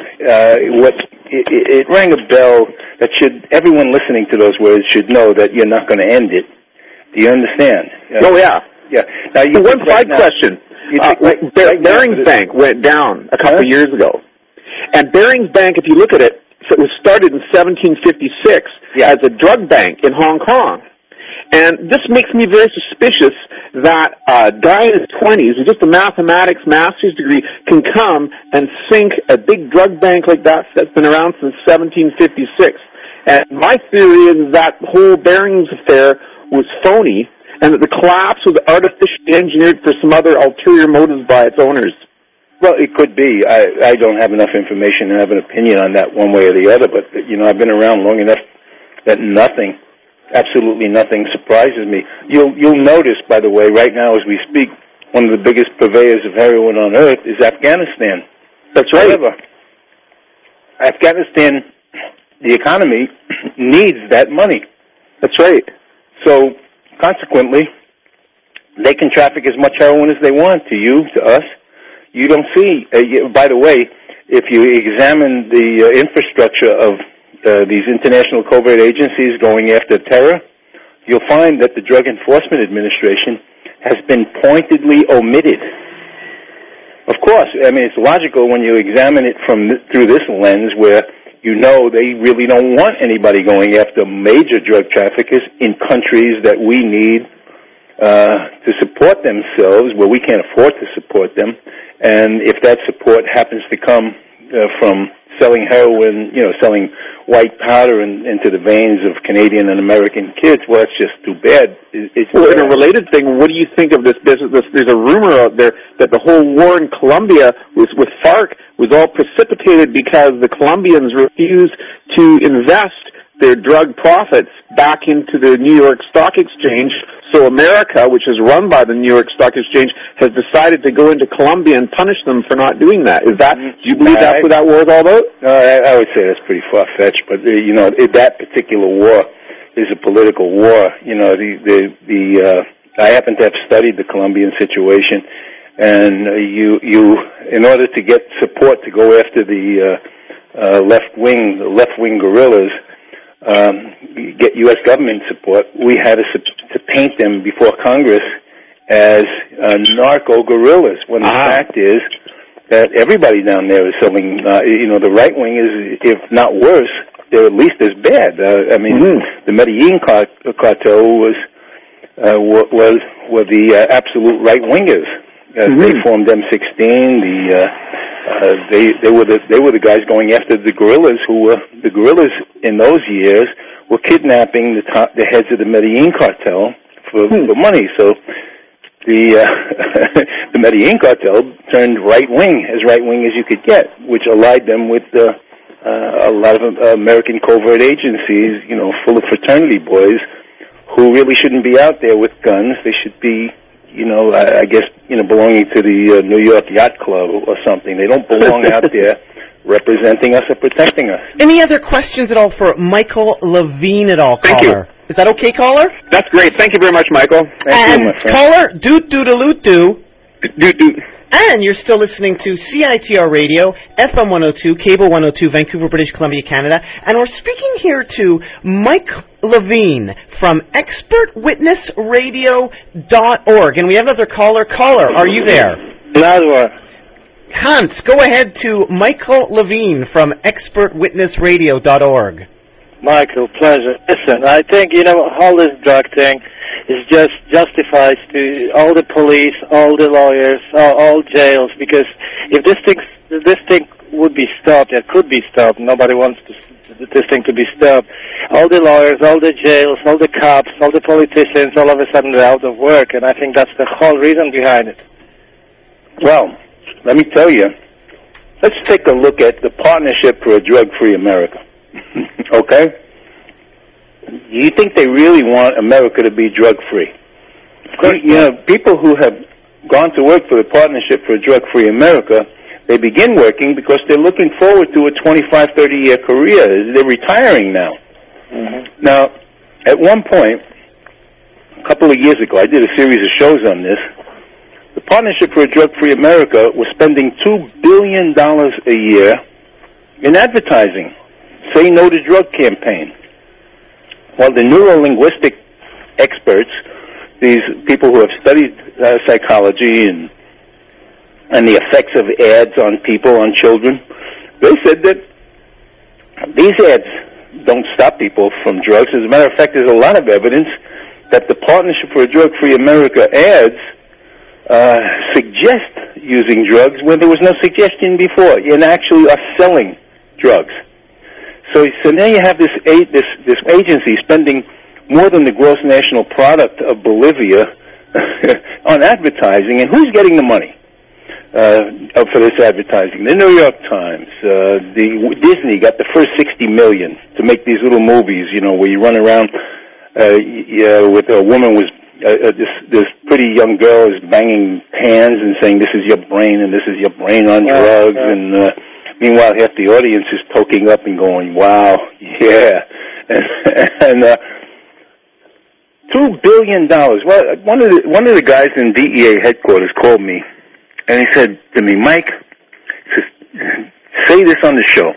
it rang a bell that everyone listening to those words should know that you're not going to end it. Do you understand? Oh, yeah. Yeah. Now, one side question. Barings Bank went down a couple of years ago. And Barings Bank, if you look at it, it was started in 1756 as a drug bank in Hong Kong. And this makes me very suspicious that a guy in his 20s with just a mathematics master's degree can come and sink a big drug bank like that that's been around since 1756. And my theory is that the whole Barings affair was phony and that the collapse was artificially engineered for some other ulterior motives by its owners. Well, it could be. I don't have enough information to have an opinion on that one way or the other, but, I've been around long enough that absolutely nothing surprises me. You'll notice, by the way, right now as we speak, one of the biggest purveyors of heroin on earth is Afghanistan. That's right. However, Afghanistan, the economy needs that money. That's right. So, consequently, they can traffic as much heroin as they want to you, to us. You don't see, by the way, if you examine the infrastructure of these international covert agencies going after terror, you'll find that the Drug Enforcement Administration has been pointedly omitted. Of course, it's logical when you examine it through this lens where they really don't want anybody going after major drug traffickers in countries that we need to support themselves, where we can't afford to support them. And if that support happens to come from selling heroin, selling white powder into the veins of Canadian and American kids, well, that's just too bad. Well, in a related thing, what do you think of this business? There's a rumor out there that the whole war in Colombia with FARC was all precipitated because the Colombians refused to invest their drug profits back into the New York Stock Exchange. So America, which is run by the New York Stock Exchange, has decided to go into Colombia and punish them for not doing that. Do you believe that's what that war is all about? No, I would say that's pretty far-fetched. But that particular war is a political war. I happen to have studied the Colombian situation, and in order to get support to go after the left wing guerrillas, get U.S. government support, we had to paint them before Congress as narco guerrillas, when the fact is that everybody down there is selling, the right wing is, if not worse, they're at least as bad. The Medellin cartel were the absolute right wingers. They formed M16, they were the guys going after the guerrillas the guerrillas in those years were kidnapping the heads of the Medellin cartel for money. So the Medellin cartel turned right wing as you could get, which allied them with a lot of American covert agencies, full of fraternity boys who really shouldn't be out there with guns. They should be, I guess, belonging to the New York Yacht Club or something. They don't belong out there representing us or protecting us. Any other questions at all for Michael Levine at all, caller? Thank you. Is that okay, caller? That's great. Thank you very much, Michael. Thank you, my friend. Caller, doot-doot-a-loot-doo. Doot-doot. And you're still listening to CITR Radio, FM 102, Cable 102, Vancouver, British Columbia, Canada. And we're speaking here to Mike Levine from ExpertWitnessRadio.org. And we have another caller. Caller, are you there? Ladwa. Hans, go ahead to Michael Levine from ExpertWitnessRadio.org. Michael, pleasure. Listen, I think, all this drug thing is just justifies to all the police, all the lawyers, all jails, because if this thing would be stopped, it could be stopped. Nobody wants this thing to be stopped. All the lawyers, all the jails, all the cops, all the politicians, all of a sudden they're out of work, and I think that's the whole reason behind it. Well, let me tell you, let's take a look at the Partnership for a Drug-Free America. Okay? Do you think they really want America to be drug-free? People who have gone to work for the Partnership for a Drug-Free America, they begin working because they're looking forward to a 25, 30-year career. They're retiring now. Mm-hmm. Now, at one point, a couple of years ago, I did a series of shows on this. the Partnership for a Drug-Free America was spending $2 billion a year in advertising. Say No to Drug campaign. Well, the neuro-linguistic experts, these people who have studied psychology and the effects of ads on people, on children, they said that these ads don't stop people from drugs. As a matter of fact, there's a lot of evidence that the Partnership for a Drug-Free America ads suggest using drugs when there was no suggestion before, and actually are selling drugs. So now you have this agency spending more than the gross national product of Bolivia on advertising, and who's getting the money for this advertising? The New York Times, Disney got the first $60 million to make these little movies, where you run around with a woman this pretty young girl is banging hands and saying, "This is your brain, and this is your brain on drugs," and meanwhile half the audience is poking up and going, "Wow, yeah," and $2 billion. Well, one of the guys in DEA headquarters called me, and he said to me, "Mike, say this on the show.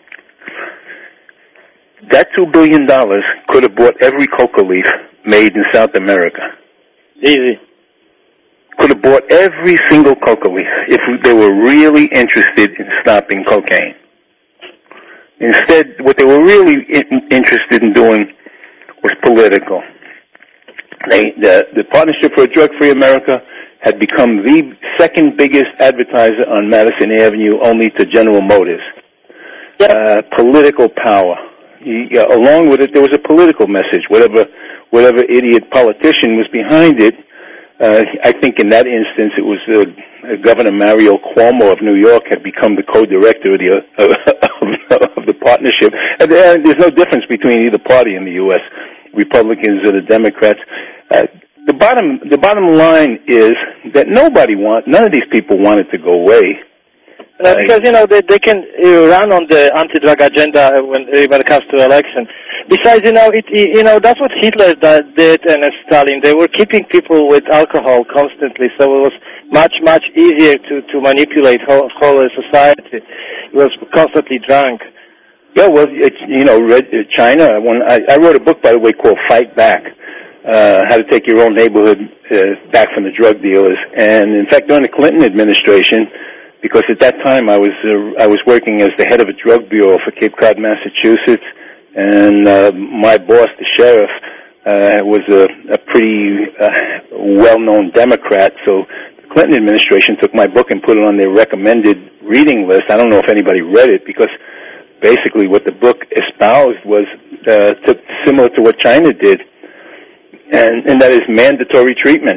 That $2 billion could have bought every coca leaf made in South America. Easy. Could have bought every single coca leaf if they were really interested in stopping cocaine. Instead, what they were really interested in doing was political. The Partnership for a Drug-Free America had become the second biggest advertiser on Madison Avenue, only to General Motors. Political power. Along with it, there was a political message. Whatever idiot politician was behind it, I think in that instance it was Governor Mario Cuomo of New York had become the co-director of the partnership. And there's no difference between either party in the U.S., Republicans or the Democrats. The bottom line is that none of these people wanted to go away. Because, they can run on the anti-drug agenda when it comes to election. Besides, that's what Hitler did and Stalin. They were keeping people with alcohol constantly, so it was much, much easier to manipulate whole society. It was constantly drunk. Yeah, well, China. I wrote a book, by the way, called Fight Back, how to take your own neighborhood back from the drug dealers. And, in fact, during the Clinton administration, because at that time I was working as the head of a drug bureau for Cape Cod, Massachusetts, and my boss, the sheriff, was a pretty well-known Democrat. So the Clinton administration took my book and put it on their recommended reading list. I don't know if anybody read it, because basically what the book espoused was similar to what China did, and that is mandatory treatment.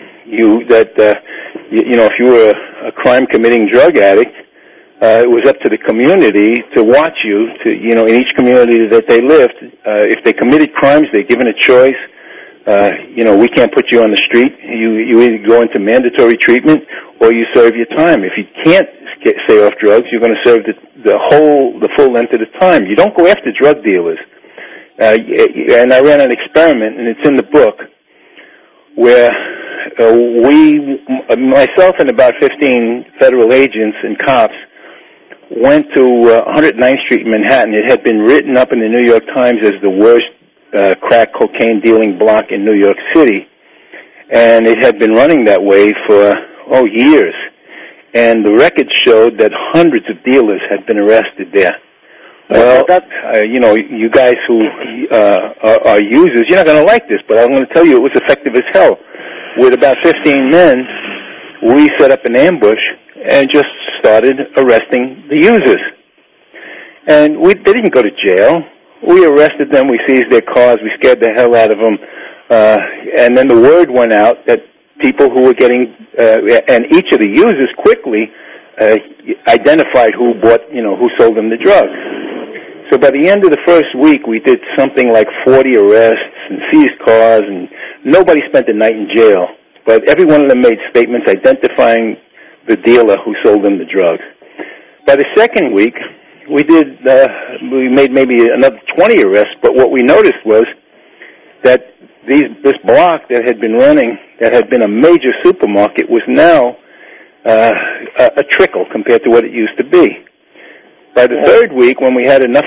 If you were a crime-committing drug addict, it was up to the community to watch you. In each community that they lived, if they committed crimes, they're given a choice. We can't put you on the street. You either go into mandatory treatment or you serve your time. If you can't stay off drugs, you're going to serve the full length of the time. You don't go after drug dealers. And I ran an experiment, and it's in the book, where myself and about 15 federal agents and cops went to 109th Street in Manhattan. It had been written up in the New York Times as the worst crack cocaine dealing block in New York City. And it had been running that way for, years. And the records showed that hundreds of dealers had been arrested there. Well, you guys who are users, you're not going to like this, but I'm going to tell you it was effective as hell. With about 15 men, we set up an ambush and just started arresting the users. And they didn't go to jail. We arrested them. We seized their cars. We scared the hell out of them. And then the word went out that people who were getting, and each of the users quickly identified who sold them the drugs. So by the end of the first week, we did something like 40 arrests and seized cars, and nobody spent the night in jail. But every one of them made statements identifying the dealer who sold them the drugs. By the second week, we made maybe another 20 arrests, but what we noticed was that this block that had been running, that had been a major supermarket, was now a trickle compared to what it used to be. By the third week, when we had enough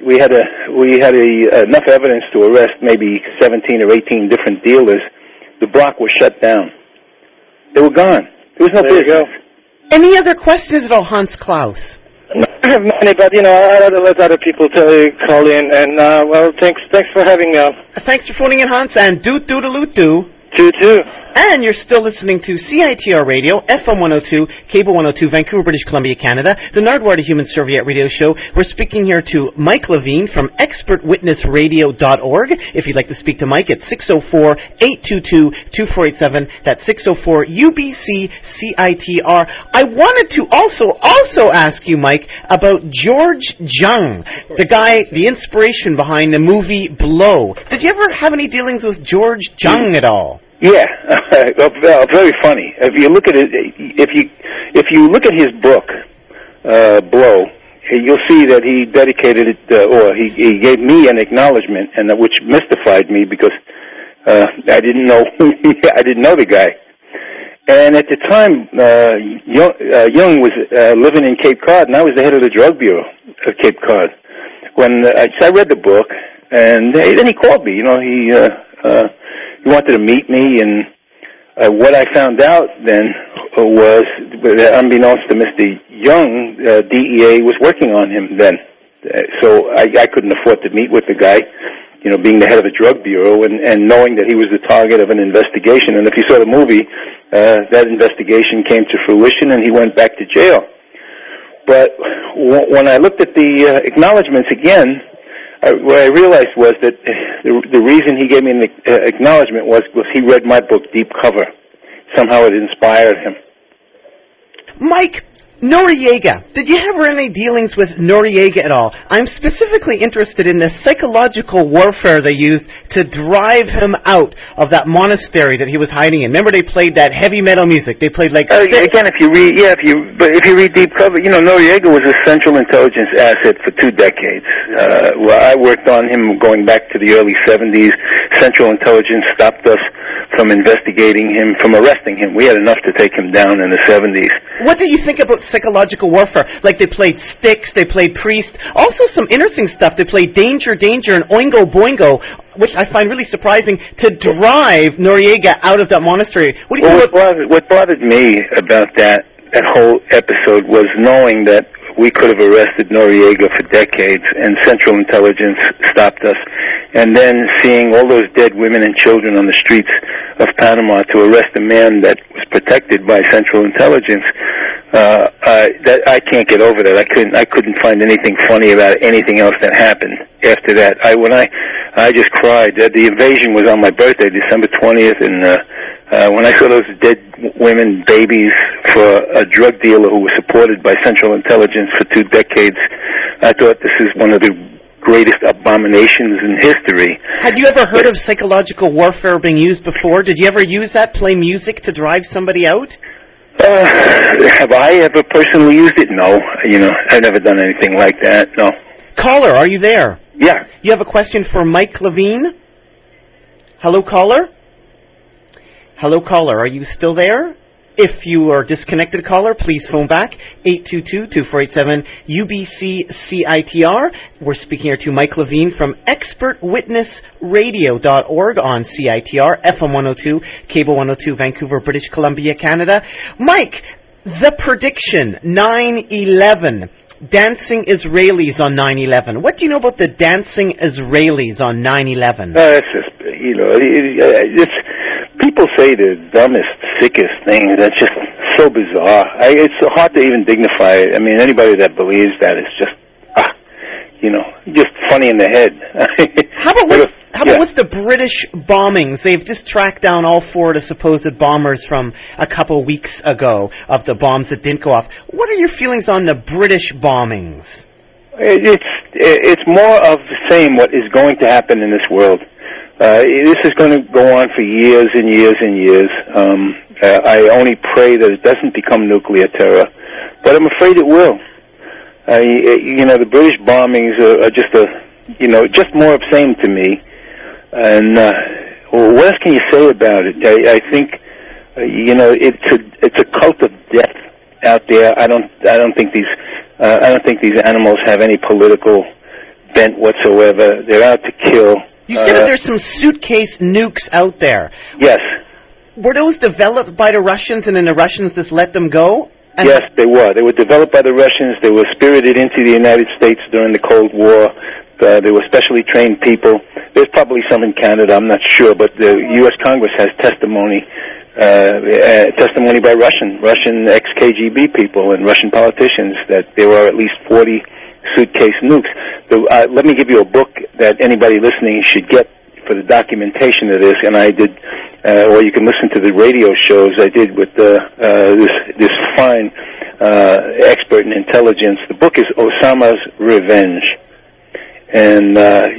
enough evidence to arrest maybe 17 or 18 different dealers, the block was shut down. They were gone. There was no business. Any other questions at all, Hans Klaus? I have many, but I'd rather let other people call in. And well, thanks for having me on. Thanks for phoning in, Hans, and doot-doodaloo-doo. Toot. And you're still listening to CITR Radio, FM 102, Cable 102, Vancouver, British Columbia, Canada, the Nardwuar to Human Serviette Radio Show. We're speaking here to Mike Levine from expertwitnessradio.org. If you'd like to speak to Mike at 604-822-2487, that's 604-UBC-CITR. I wanted to also ask you, Mike, about George Jung, the guy, the inspiration behind the movie Blow. Did you ever have any dealings with George Jung at all? Yeah, very funny. If you look at it, if you look at his book, Blow, you'll see that he dedicated it, or he gave me an acknowledgement, and which mystified me because I didn't know the guy. And at the time, Jung was living in Cape Cod, and I was the head of the drug bureau of Cape Cod. When I read the book, and then he called me. He wanted to meet me, and what I found out then was that, unbeknownst to Mr. Young, DEA was working on him then. So I couldn't afford to meet with the guy, being the head of the drug bureau and knowing that he was the target of an investigation. And if you saw the movie, that investigation came to fruition, and he went back to jail. But when I looked at the acknowledgments again, what I realized was that the reason he gave me an acknowledgement was he read my book, Deep Cover. Somehow it inspired him. Mike, Noriega. Did you have any dealings with Noriega at all? I'm specifically interested in the psychological warfare they used to drive him out of that monastery that he was hiding in. Remember, they played that heavy metal music. They played again, if you read Deep Cover, Noriega was a Central Intelligence asset for 2 decades. Well, I worked on him going back to the early 70s. Central Intelligence stopped us from investigating him, from arresting him. We had enough to take him down in the 70s. What do you think about psychological warfare? Like, they played Styx, they played Priest, also some interesting stuff. They played Danger, and Oingo Boingo, which I find really surprising, to drive Noriega out of that monastery. What do you think what bothered me about that whole episode was knowing that we could have arrested Noriega for decades, and Central Intelligence stopped us. And then seeing all those dead women and children on the streets of Panama to arrest a man that was protected by Central Intelligence, I can't get over that. I couldn't find anything funny about anything else that happened after that. I just cried. The invasion was on my birthday, December 20th, and when I saw those dead women, babies, for a drug dealer who was supported by Central Intelligence for 2 decades, I thought this is one of the greatest abominations in history. Had you ever heard of psychological warfare being used before? Did you ever use that, play music to drive somebody out? Have I ever personally used it? No. I've never done anything like that, no. Caller, are you there? Yeah. You have a question for Mike Levine? Hello, caller? Hello, caller, are you still there? If you are disconnected, caller, please phone back, 822-2487-UBC-CITR. We're speaking here to Mike Levine from expertwitnessradio.org on CITR, FM 102, Cable 102, Vancouver, British Columbia, Canada. Mike, the prediction, 9/11. Dancing Israelis on 9/11. What do you know about the dancing Israelis on 9/11? It's just, people say the dumbest, sickest thing. That's just so bizarre. It's hard to even dignify it. I mean, anybody that believes that is just, just funny in the head. How about with the British bombings? They've just tracked down all 4 of the supposed bombers from a couple weeks ago of the bombs that didn't go off. What are your feelings on the British bombings? It's more of the same what is going to happen in this world. This is going to go on for years and years and years. I only pray that it doesn't become nuclear terror, but I'm afraid it will. The British bombings are just just more of same to me. And Well, what else can you say about it? I think it's a cult of death out there. I don't think these animals have any political bent whatsoever. They're out to kill. You said that there's some suitcase nukes out there. Yes. Were those developed by the Russians, and then the Russians just let them go? Yes, they were. They were developed by the Russians. They were spirited into the United States during the Cold War. They were specially trained people. There's probably some in Canada, I'm not sure, but the U.S. Congress has testimony by Russian ex-KGB people and Russian politicians that there are at least 40 suitcase nukes. Let me give you a book that anybody listening should get for the documentation of this, and I did, or you can listen to the radio shows I did with this fine expert in intelligence. The book is Osama's Revenge. And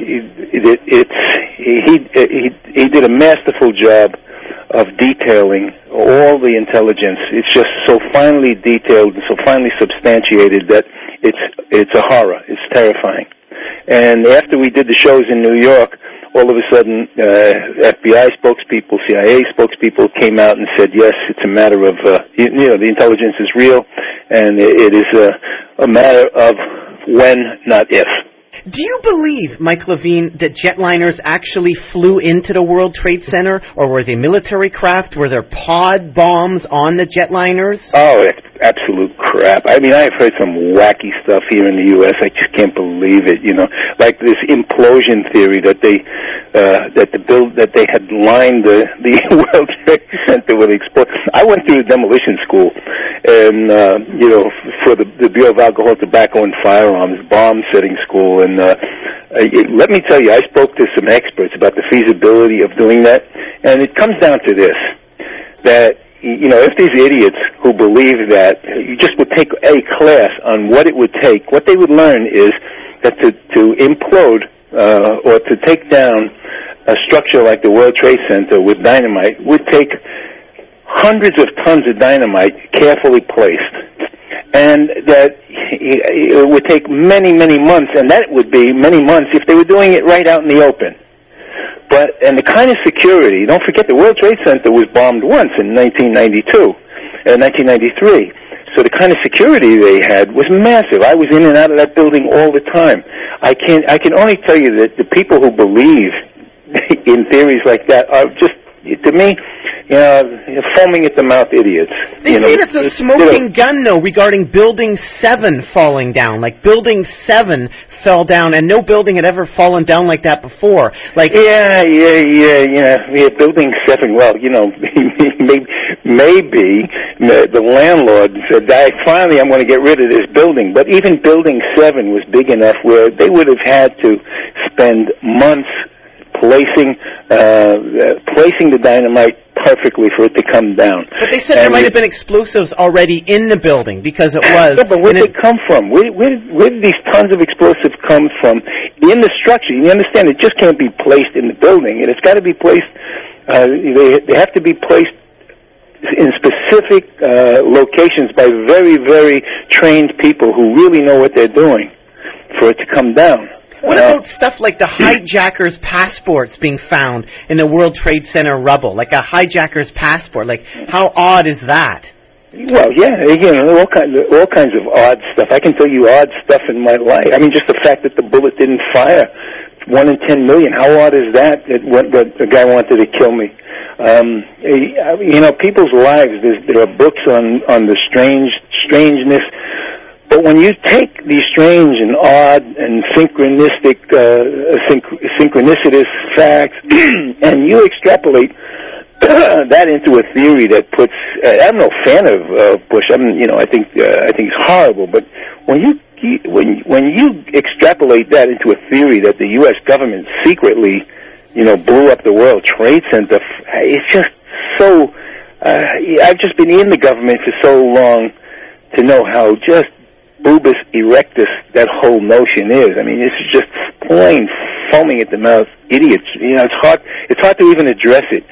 he did a masterful job of detailing all the intelligence. It's just so finely detailed and so finely substantiated that it's a horror. It's terrifying. And after we did the shows in New York, all of a sudden, FBI spokespeople, CIA spokespeople came out and said, yes, it's a matter of, the intelligence is real, and it is a matter of when, not if. Do you believe, Mike Levine, that jetliners actually flew into the World Trade Center, or were they military craft? Were there pod bombs on the jetliners? Oh, it's absolute crap. I mean, I've heard some wacky stuff here in the U.S. I just can't believe it. Like this implosion theory that they had lined the World Trade Center with explosives. I went through demolition school, and for the Bureau of Alcohol, Tobacco, and Firearms bomb setting school. And let me tell you, I spoke to some experts about the feasibility of doing that, and it comes down to this, that, if these idiots who believe that, you just would take a class on what it would take, what they would learn is that to implode or to take down a structure like the World Trade Center with dynamite would take hundreds of tons of dynamite carefully placed. And that it would take many, many months, and that would be many months if they were doing it right out in the open. And the kind of security, don't forget the World Trade Center was bombed once in 1993. So the kind of security they had was massive. I was in and out of that building all the time. I can only tell you that the people who believe in theories like that are just, to me, foaming at the mouth idiots. They say that's a smoking gun, though, regarding Building 7 falling down. Like, Building 7 fell down, and no building had ever fallen down like that before. Like, yeah. Building 7. Well, maybe the landlord said, "Finally, I'm going to get rid of this building." But even Building 7 was big enough where they would have had to spend months placing the dynamite perfectly for it to come down. But they said there might have been explosives already in the building because it was. Yeah, but where did they come from? Where did these tons of explosives come from in the structure? You understand, it just can't be placed in the building. It's got to be placed. They have to be placed in specific locations by very, very trained people who really know what they're doing for it to come down. What about stuff like the hijacker's passports being found in the World Trade Center rubble? Like a hijacker's passport. Like, how odd is that? Well, yeah, all kinds of odd stuff. I can tell you odd stuff in my life. I mean, just the fact that the bullet didn't fire. 1 in 10 million. How odd is that? That the guy wanted to kill me. People's lives. There are books on the strangeness. But when you take these strange and odd and synchronistic, synchronicitous facts, and you extrapolate that into a theory that puts, I'm no fan of Bush. I think he's horrible. But when you extrapolate that into a theory that the U.S. government secretly, blew up the World Trade Center, it's just so. I've just been in the government for so long to know how just Bubis erectus that whole notion is. I mean, it's just plain foaming at the mouth idiots. It's hard to even address it.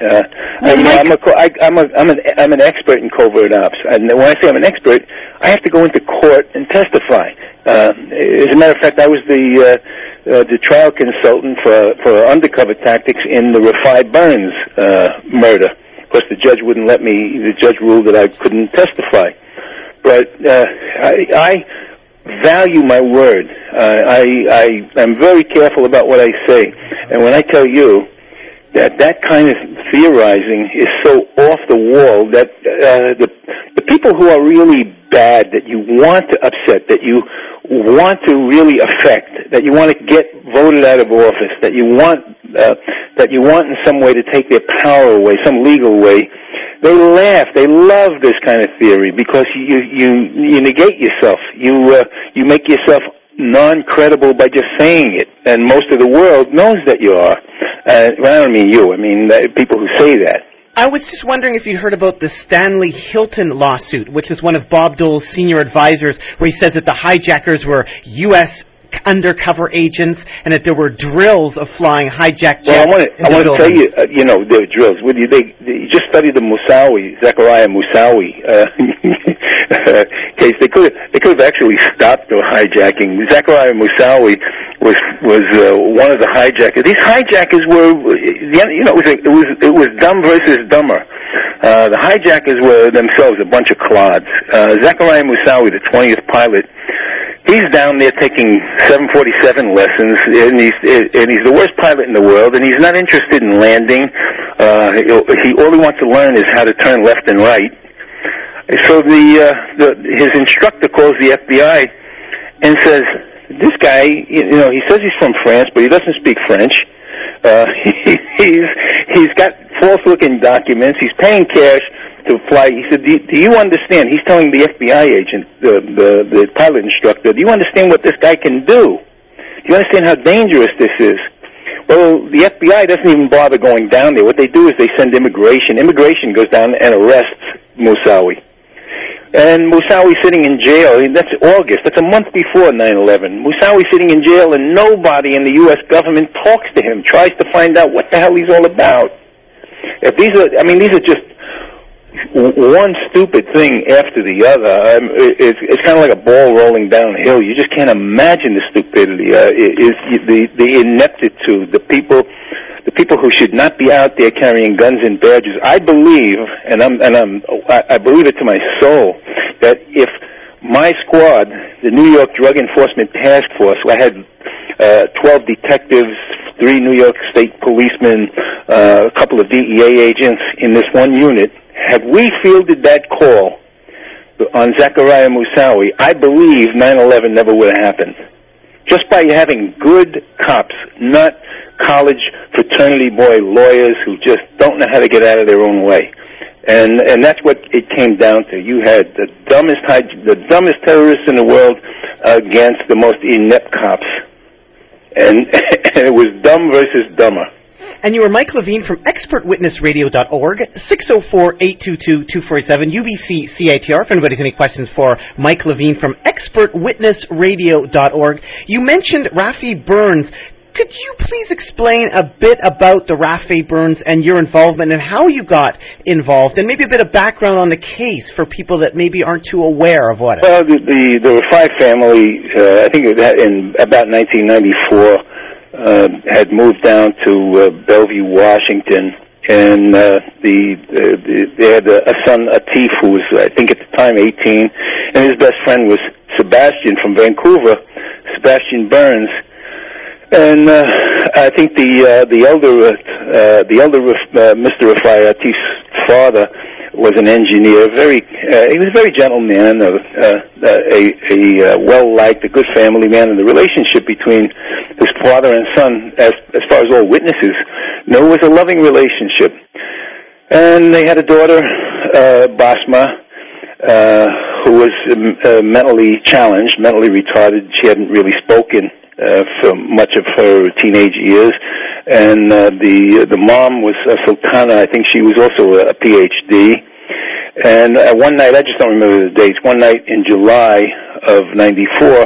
I'm an expert in covert ops, and when I say I'm an expert, I have to go into court and testify. As a matter of fact, I was the trial consultant for undercover tactics in the Rafai Burns murder. Of course, the judge wouldn't let me. The judge ruled that I couldn't testify. But I value my word. I'm very careful about what I say. And when I tell you that kind of theorizing is so off the wall that the people who are really bad, that you want to upset, that you want to really affect, that you want to get voted out of office, that you want in some way to take their power away, some legal way, they laugh. They love this kind of theory because you negate yourself. You make yourself non-credible by just saying it, and most of the world knows that you are. Well, I don't mean you. I mean people who say that. I was just wondering if you'd heard about the Stanley Hilton lawsuit, which is one of Bob Dole's senior advisors, where he says that the hijackers were U.S. undercover agents and that there were drills of flying hijacked jets. Well, I want to tell you, the drills. You just studied the Zechariah Moussaoui case. They could have actually stopped the hijacking. Zechariah Moussaoui was one of the hijackers. These hijackers were, it was dumb versus dumber. The hijackers were themselves a bunch of clods. Zechariah Moussaoui, the 20th pilot, he's down there taking 747 lessons, and he's the worst pilot in the world, and he's not interested in landing. All he wants to learn is how to turn left and right. So his instructor calls the FBI and says, this guy, he says he's from France, but he doesn't speak French. He's got false-looking documents. He's paying cash to fly. He said, do you understand? He's telling the FBI agent, the pilot instructor, do you understand what this guy can do? Do you understand how dangerous this is? Well, the FBI doesn't even bother going down there. What they do is they send immigration. Immigration goes down and arrests Moussaoui. And Moussaoui sitting in jail, that's August, that's a month before 9/11. Moussaoui sitting in jail and nobody in the U.S. government talks to him, tries to find out what the hell he's all about. These are just one stupid thing after the other. It's kind of like a ball rolling downhill. You just can't imagine the stupidity, the ineptitude, the people who should not be out there carrying guns and badges. I believe, I believe it to my soul, that if my squad, the New York Drug Enforcement Task Force, I had 12 detectives, 3 New York State policemen, a couple of DEA agents in this one unit. Had we fielded that call on Zechariah Moussaoui, I believe 9/11 never would have happened. Just by having good cops, not college fraternity boy lawyers who just don't know how to get out of their own way. And that's what it came down to. You had the dumbest terrorists in the world against the most inept cops. And it was dumb versus dumber. And you were Mike Levine from expertwitnessradio.org, 604-822-2487, UBC CITR, if anybody's any questions for Mike Levine from expertwitnessradio.org. You mentioned Rafi Burns. Could you please explain a bit about the Rafi Burns and your involvement and how you got involved, and maybe a bit of background on the case for people that maybe aren't too aware of what it is? Well, the Rafai family, I think it was in about 1994, had moved down to Bellevue, Washington, and they had a son, Atif, who was, I think at the time, 18, and his best friend was Sebastian from Vancouver, Sebastian Burns. And I think the elder Mr. Rafai, Atif's father, was an engineer. He was a very gentle man, a well-liked, a good family man, and the relationship between his father and son, as far as all witnesses know, was a loving relationship. And they had a daughter, Basma, who was mentally challenged, mentally retarded. She hadn't really spoken for much of her teenage years, and the mom was Sultana. I think she was also a PhD. And one night, I just don't remember the dates. One night in July of '94,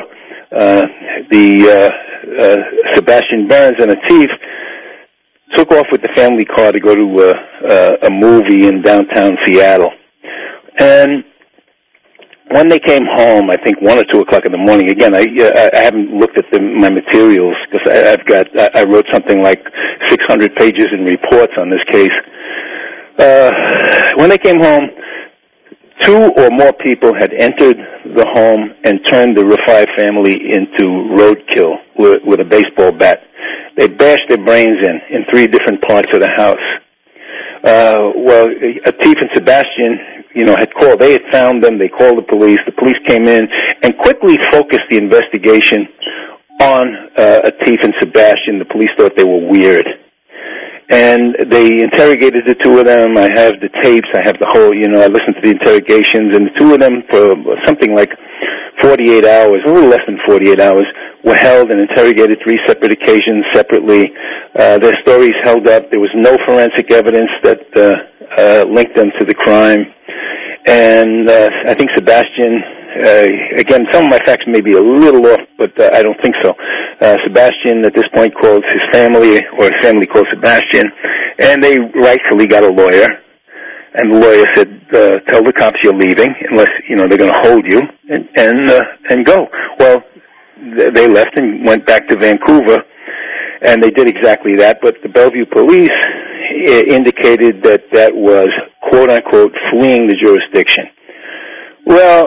Sebastian Burns and Atif took off with the family car to go to a movie in downtown Seattle. And when they came home, I think 1 or 2 o'clock in the morning. Again, I haven't looked at my materials because I wrote something like 600 pages in reports on this case. When they came home, 2 or more people had entered the home and turned the Rafai family into roadkill with a baseball bat. They bashed their brains in 3 different parts of the house. Well, Atif and Sebastian, had called. They had found them. They called the police. The police came in and quickly focused the investigation on Atif and Sebastian. The police thought they were weird. And they interrogated the 2 of them. I have the tapes. I have the whole, I listened to the interrogations. And the 2 of them, for something like 48 hours, a little less than 48 hours, were held and interrogated 3 separate occasions separately. Their stories held up. There was no forensic evidence that linked them to the crime. And I think Sebastian, again, some of my facts may be a little off, but I don't think so. Sebastian, at this point, called his family, or his family called Sebastian, and they rightfully got a lawyer. And the lawyer said, tell the cops you're leaving, unless, they're going to hold you, and go. Well, they left and went back to Vancouver, and they did exactly that, but the Bellevue police indicated that was, quote-unquote, fleeing the jurisdiction. Well,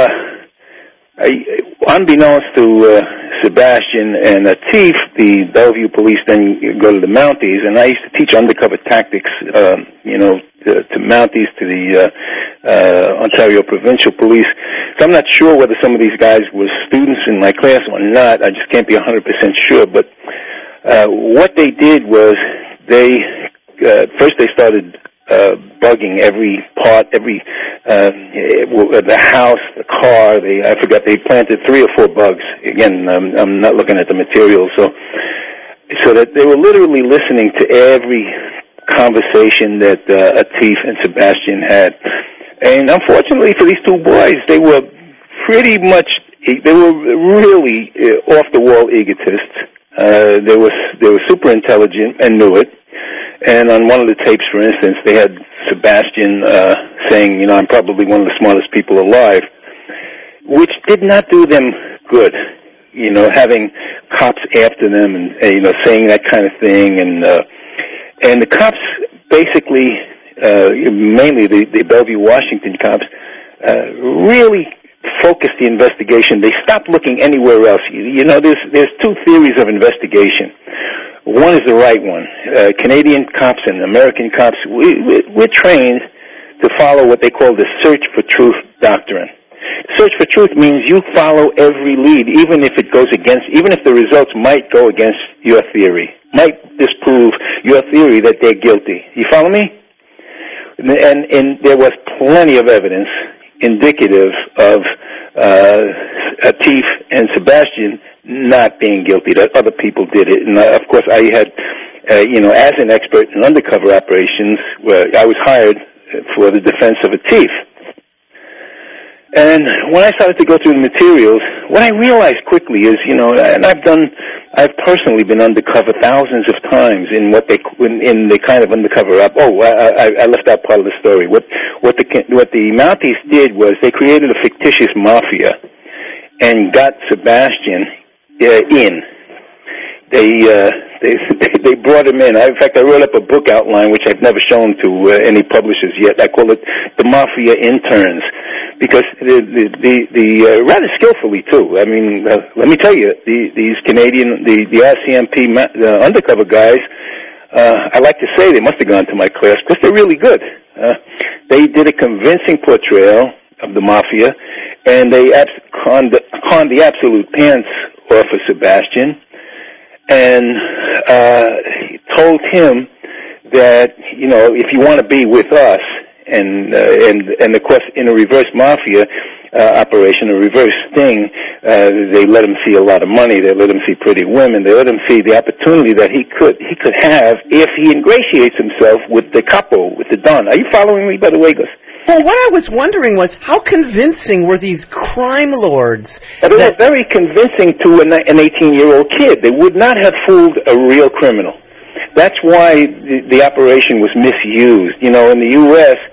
unbeknownst to Sebastian and Atif, the Bellevue police then go to the Mounties, and I used to teach undercover tactics, to Mounties, to the Ontario Provincial Police. So I'm not sure whether some of these guys were students in my class or not. I just can't be 100% sure. But what they did was first they started bugging every part, the house, the car. I forgot, they planted 3 or 4 bugs. Again, I'm not looking at the material, so that they were literally listening to every conversation that Atif and Sebastian had. And unfortunately for these 2 boys, they were really off-the-wall egotists. They were super intelligent and knew it. And on one of the tapes, for instance, they had Sebastian saying, I'm probably one of the smartest people alive, which did not do them good. Having cops after them and saying that kind of thing, and the cops basically, mainly the Bellevue, Washington cops, really focused the investigation. They stopped looking anywhere else. There's 2 theories of investigation. One is the right one. Canadian cops and American cops, we're trained to follow what they call the search for truth doctrine. Search for truth means you follow every lead, even if the results might go against your theory, might disprove your theory that they're guilty. You follow me? And there was plenty of evidence indicative of Atif and Sebastian not being guilty, that other people did it. And of course, I had, as an expert in undercover operations, I was hired for the defense of Atif. And when I started to go through the materials, what I realized quickly is, and I've personally been undercover thousands of times in the kind of undercover up. Oh, I left out part of the story. What the Mounties did was they created a fictitious mafia and got Sebastian in. They brought him in. In fact, I wrote up a book outline which I've never shown to any publishers yet. I call it The Mafia Interns, because rather skillfully too. I mean, let me tell you, these Canadian, the RCMP undercover guys, I like to say they must have gone to my class because they're really good. They did a convincing portrayal of the mafia, and they conned the absolute pants off of Sebastian, and told him that, if you want to be with us, and of course in a reverse mafia operation, a reverse sting, they let him see a lot of money, they let him see pretty women, they let him see the opportunity that he could have if he ingratiates himself with the capo, with the Don. Are you following me, by the way, Gus? Well, what I was wondering was, how convincing were these crime lords? They were very convincing to an 18-year-old kid. They would not have fooled a real criminal. That's why the operation was misused. In the U.S.,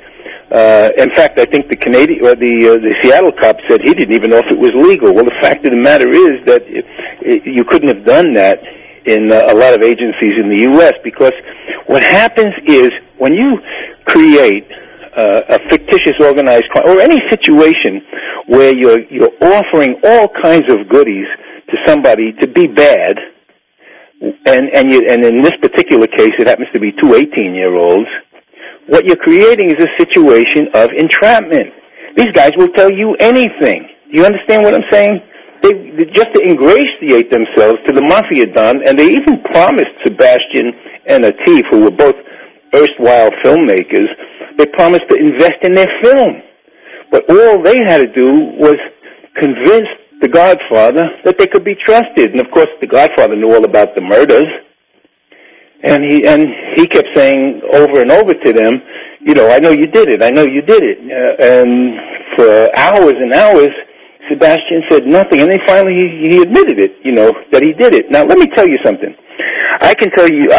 In fact, I think the Seattle cop said he didn't even know if it was legal. Well, the fact of the matter is that you couldn't have done that in a lot of agencies in the U.S. because what happens is when you create a fictitious organized crime or any situation where you're offering all kinds of goodies to somebody to be bad, and in this particular case it happens to be two 18-year-olds, what you're creating is a situation of entrapment. These guys will tell you anything. Do you understand what I'm saying? They just to ingratiate themselves to the Mafia Don, and they even promised Sebastian and Atif, who were both erstwhile filmmakers, they promised to invest in their film. But all they had to do was convince the Godfather that they could be trusted. And, of course, the Godfather knew all about the murders. And he kept saying over and over to them, you know, I know you did it, I know you did it. And for hours and hours, Sebastian said nothing. And then finally he admitted it, you know, that he did it. Now, let me tell you something. I can tell you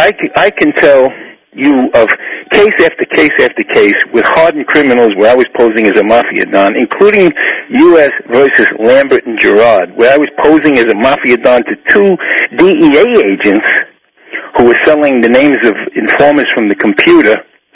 of case after case after case with hardened criminals where I was posing as a Mafia Don, including U.S. versus Lambert and Gerard, where I was posing as a Mafia Don to two DEA agents who were selling the names of informers from the computer.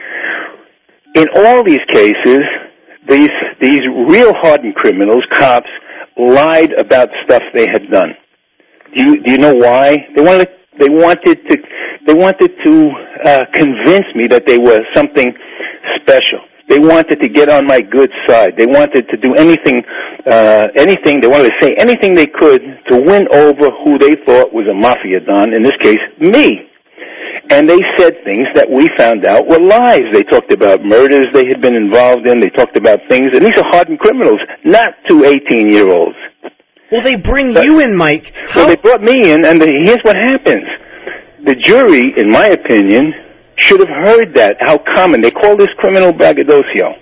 In all these cases, these real hardened criminals, cops, lied about stuff they had done. Do you know why? They wanted to convince me that they were something special. They wanted to get on my good side. They wanted to do anything. They wanted to say anything they could to win over who they thought was a Mafia Don, in this case, me. And they said things that we found out were lies. They talked about murders they had been involved in. They talked about things, and these are hardened criminals, not two 18-year-olds. Well, they bring you in, Mike. Well, they brought me in, and here's what happens. The jury, in my opinion, should have heard that, how common. They call this criminal braggadocio.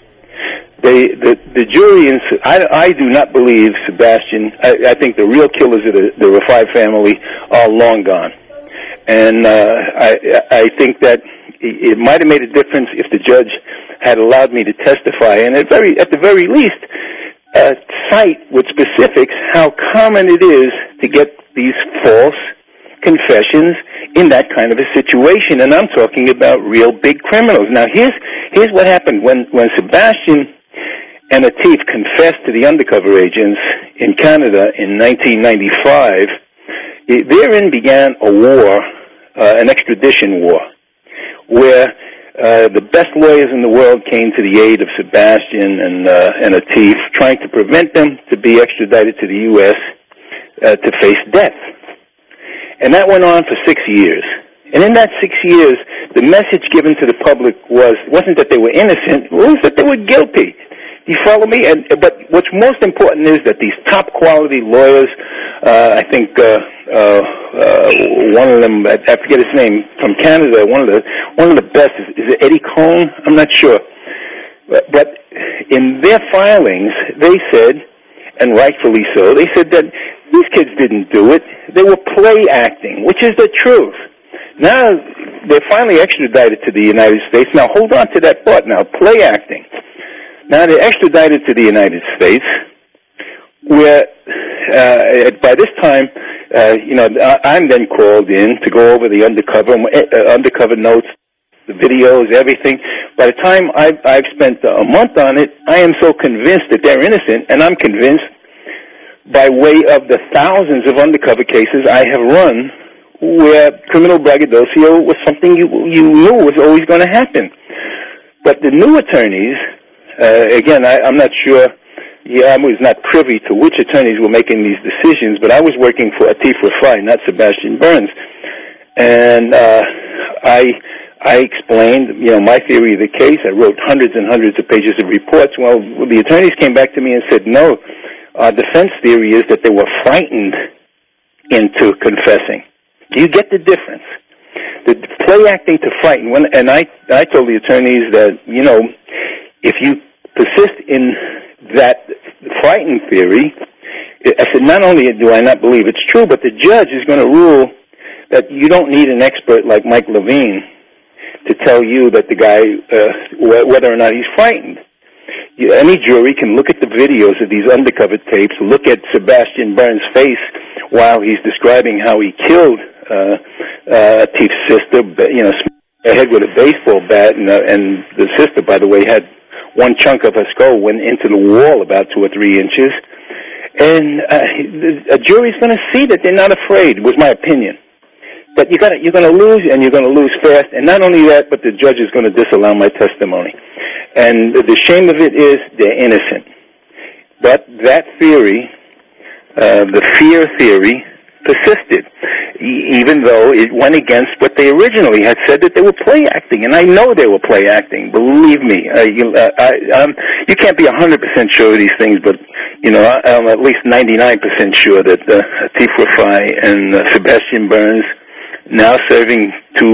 The jury, I do not believe Sebastian. I think the real killers of the Rafai family are long gone. And I think that it might have made a difference if the judge had allowed me to testify, and at the very least, cite with specifics how common it is to get these false confessions in that kind of a situation. And I'm talking about real big criminals. Now, here's what happened when Sebastian and Atif confessed to the undercover agents in Canada in 1995. Therein began a war, an extradition war, where the best lawyers in the world came to the aid of Sebastian and Atif, trying to prevent them to be extradited to the U.S. To face death. And that went on for 6 years. And in that 6 years, the message given to the public wasn't that they were innocent, it was that they were guilty. You follow me? But what's most important is that these top quality lawyers, I think one of them, I forget his name, from Canada, one of the best is it Eddie Cohn? I'm not sure. But in their filings, they said, and rightfully so, they said that these kids didn't do it. They were play acting, which is the truth. Now they're finally extradited to the United States. Now hold on to that thought now, play acting. Now they're extradited to the United States, where by this time, I'm then called in to go over the undercover notes, the videos, everything. By the time I've spent a month on it, I am so convinced that they're innocent, and I'm convinced by way of the thousands of undercover cases I have run where criminal braggadocio was something you knew was always going to happen. But the new attorneys, again, I'm not sure, I was not privy to which attorneys were making these decisions, but I was working for Atif Rafai, not Sebastian Burns. And I explained, my theory of the case. I wrote hundreds and hundreds of pages of reports. Well, the attorneys came back to me and said, no, our defense theory is that they were frightened into confessing. Do you get the difference? The play acting to frighten. And I told the attorneys that, if you persist in that frightened theory, I said, not only do I not believe it's true, but the judge is going to rule that you don't need an expert like Mike Levine to tell you that the guy, whether or not he's frightened. any jury can look at the videos of these undercover tapes, look at Sebastian Byrne's face while he's describing how he killed Atif's sister, smacked her head with a baseball bat, and the sister, by the way, had one chunk of her skull went into the wall about 2 or 3 inches. And a jury's going to see that they're not afraid, was my opinion. But you're going to lose, and you're going to lose fast. And not only that, but the judge is going to disallow my testimony. And the shame of it is they're innocent. But that theory, the fear theory, persisted, even though it went against what they originally had said, that they were play acting. And I know they were play acting. Believe me. You can't be 100% sure of these things, but I'm at least 99% sure that Atif Rifai and Sebastian Byrne, now serving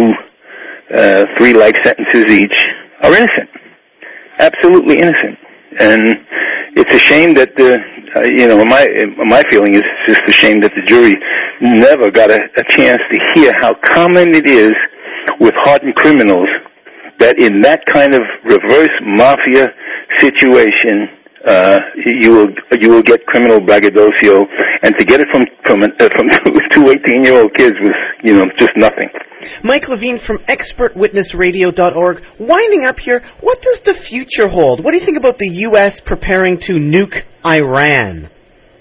3 life sentences each, are innocent. Absolutely innocent. And it's a shame that my feeling is just a shame that the jury never got a chance to hear how common it is with hardened criminals that in that kind of reverse mafia situation, you will get criminal braggadocio, and to get it from 2 18-year-old kids was just nothing. Mike Levine from expertwitnessradio.org. Winding up here, what does the future hold? What do you think about the U.S. preparing to nuke Iran?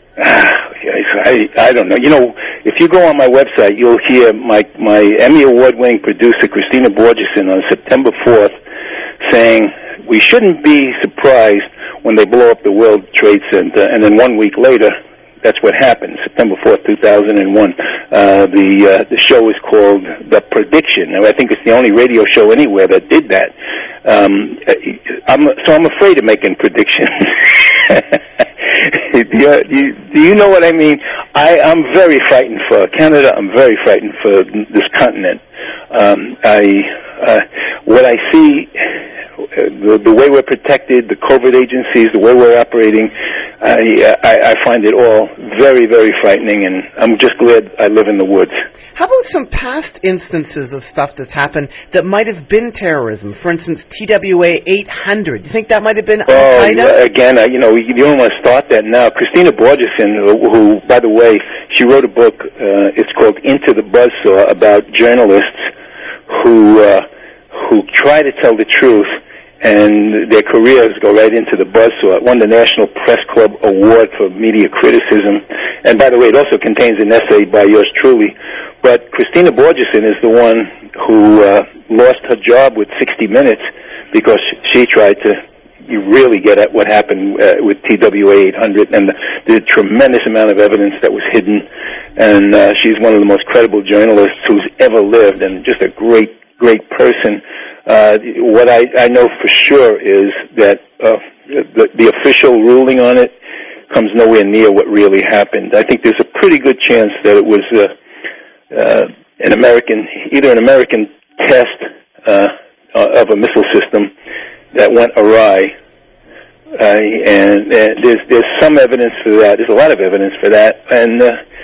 I don't know. If you go on my website, you'll hear my Emmy Award-winning producer, Christina Borgeson, on September 4th saying, we shouldn't be surprised when they blow up the World Trade Center. And then 1 week later, that's what happened, September 4th, 2001. The show is called The Prediction. Now, I think it's the only radio show anywhere that did that. I'm afraid of making predictions. Do you know what I mean? I'm very frightened for Canada. I'm very frightened for this continent. What I see, the way we're protected, the COVID agencies, the way we're operating, I find it all very, very frightening, and I'm just glad I live in the woods. How about some past instances of stuff that's happened that might have been terrorism? For instance, TWA 800. Do you think that might have been Al-Qaeda? Again, you don't want to start that now. Christina Borgeson, who, by the way, she wrote a book, it's called Into the Buzzsaw, about journalists who try to tell the truth, and their careers go right into the buzzsaw. It won the National Press Club Award for Media Criticism. And by the way, it also contains an essay by yours truly. But Christina Borgeson is the one who lost her job with 60 Minutes because she tried to really get at what happened with TWA 800 and the tremendous amount of evidence that was hidden. And she's one of the most credible journalists who's ever lived, and just a great person. What I know for sure is that the official ruling on it comes nowhere near what really happened. I think there's a pretty good chance that it was either an American test of a missile system that went awry, and there's some evidence for that. There's a lot of evidence for that, and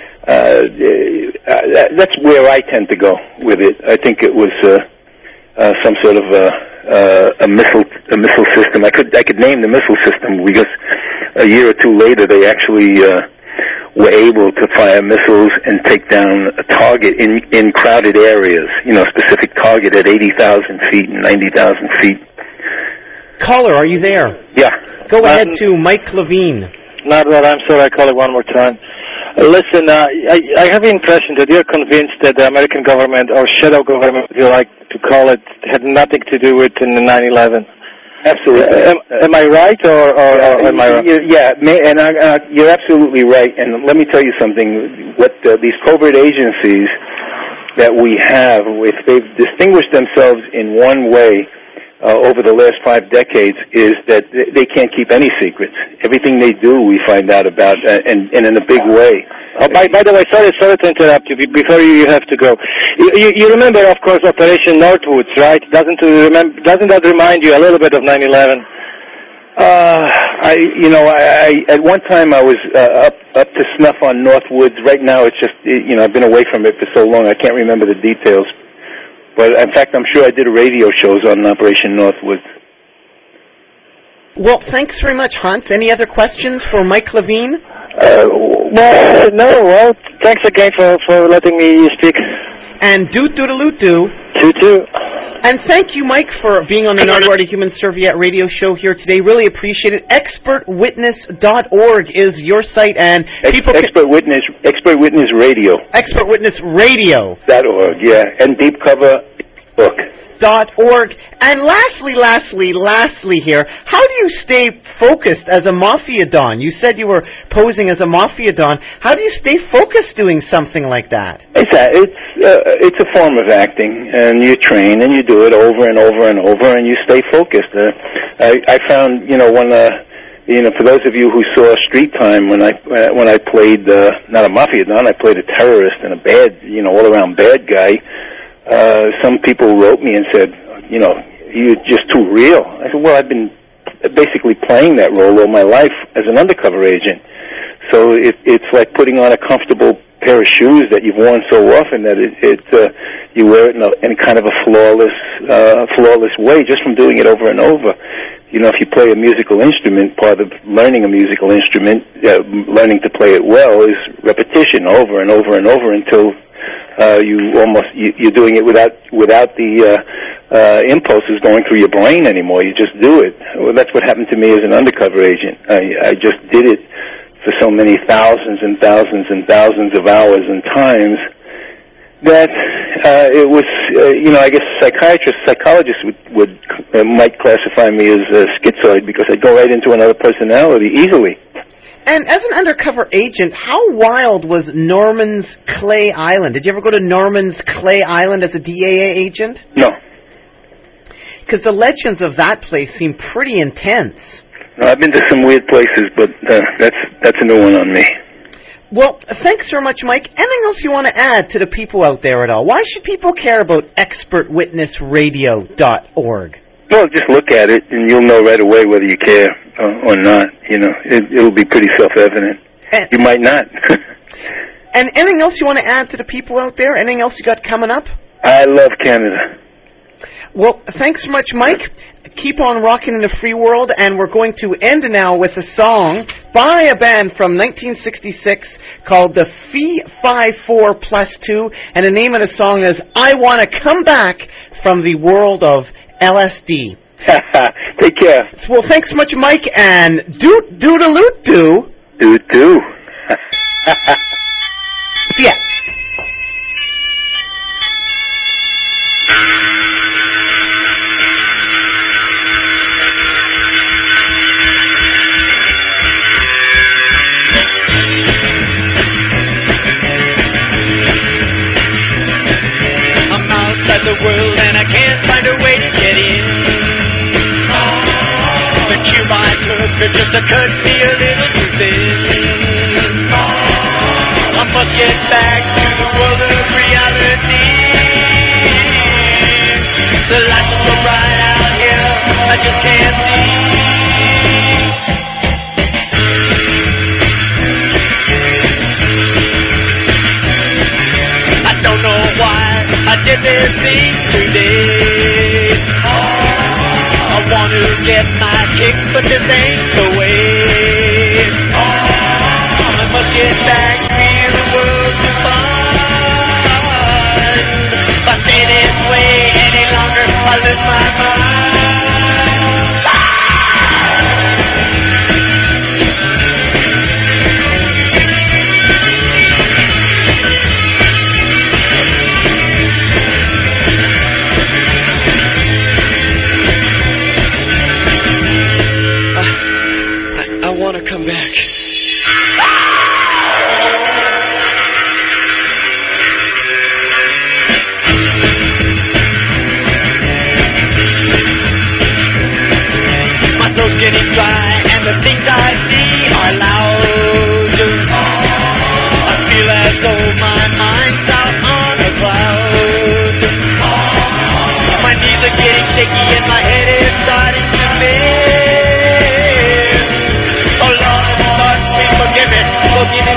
that's where I tend to go with it. I think it was some sort of a missile system. I could name the missile system because a year or two later they actually were able to fire missiles and take down a target in crowded areas. Specific target at 80,000 feet and 90,000 feet. Caller, are you there? Yeah. Go ahead to Mike Levine. Not well, I'm sorry, I call it one more time. Listen, I have the impression that you're convinced that the American government, or shadow government, if you like to call it, had nothing to do with in 9/11. Absolutely. Am I right, or am I wrong? Yeah, and you're absolutely right. And let me tell you something. What these covert agencies that we have, if they've distinguished themselves in one way over the last 5 decades, is that they can't keep any secrets. Everything they do, we find out about, and in a big way. Oh, by the way, sorry to interrupt you. Before you have to go, you remember, of course, Operation Northwoods, right? Doesn't that remind you a little bit of 9/11? At one time I was up to snuff on Northwoods. Right now, it's just I've been away from it for so long, I can't remember the details. But in fact, I'm sure I did radio shows on Operation Northwoods. Well, thanks very much, Hans. Any other questions for Mike Levine? No. Well, thanks again for letting me speak. And doodaloo-doo. Toot. And thank you, Mike, for being on the Nardwuar Human Serviette radio show here today. Really appreciate it. ExpertWitness.org is your site, and people Expert Witness Radio. ExpertWitnessRadio.org, yeah, and Deep Cover book. .org. And lastly here, how do you stay focused as a Mafia Don? You said you were posing as a Mafia Don. How do you stay focused doing something like that? It's a form of acting, and you train and you do it over and over and over, and you stay focused. I found, for those of you who saw Street Time, when I played not a Mafia Don, I played a terrorist and a bad, all around bad guy. Some people wrote me and said, you're just too real. I said, well, I've been basically playing that role all my life as an undercover agent. So it's like putting on a comfortable pair of shoes that you've worn so often that you wear it in kind of a flawless way just from doing it over and over. If you play a musical instrument, part of learning a musical instrument, learning to play it well, is repetition over and over and over until you're doing it without the impulses going through your brain anymore. You just do it. Well, that's what happened to me as an undercover agent. I just did it for so many thousands and thousands and thousands of hours and times that it was, I guess psychologists might classify me as a schizoid because I go right into another personality easily. And as an undercover agent, how wild was Norman's Clay Island? Did you ever go to Norman's Clay Island as a DAA agent? No. Because the legends of that place seem pretty intense. No, I've been to some weird places, but that's a new one on me. Well, thanks very much, Mike. Anything else you want to add to the people out there at all? Why should people care about ExpertWitnessRadio.org? Well, just look at it, and you'll know right away whether you care or not. It'll be pretty self-evident. You might not. And anything else you want to add to the people out there? Anything else you got coming up? I love Canada. Well, thanks so much, Mike. Keep on rocking in the free world, and we're going to end now with a song by a band from 1966 called the Fee 54 Plus 2, and the name of the song is I Want to Come Back from the World of LSD. Take care. Well, thanks so much, Mike, and doodaloo-doo. Doo-doo. See ya. I'm outside the world and I can't find a way to get in. The cube I took just to cut me a little too thin. I must get back to the world of reality. The lights are so bright out here, I just can't see. I don't know why I did this thing today. I want to get my kicks, but this ain't the way. I must get back to the world to find. If I stay this way any longer, I'll lose my mind. I want to come back. My throat's getting dry and the things I see are loud. I feel as though my mind's out on a cloud. My knees are getting shaky and my head is starting to spin. Oh Lord, please forgive me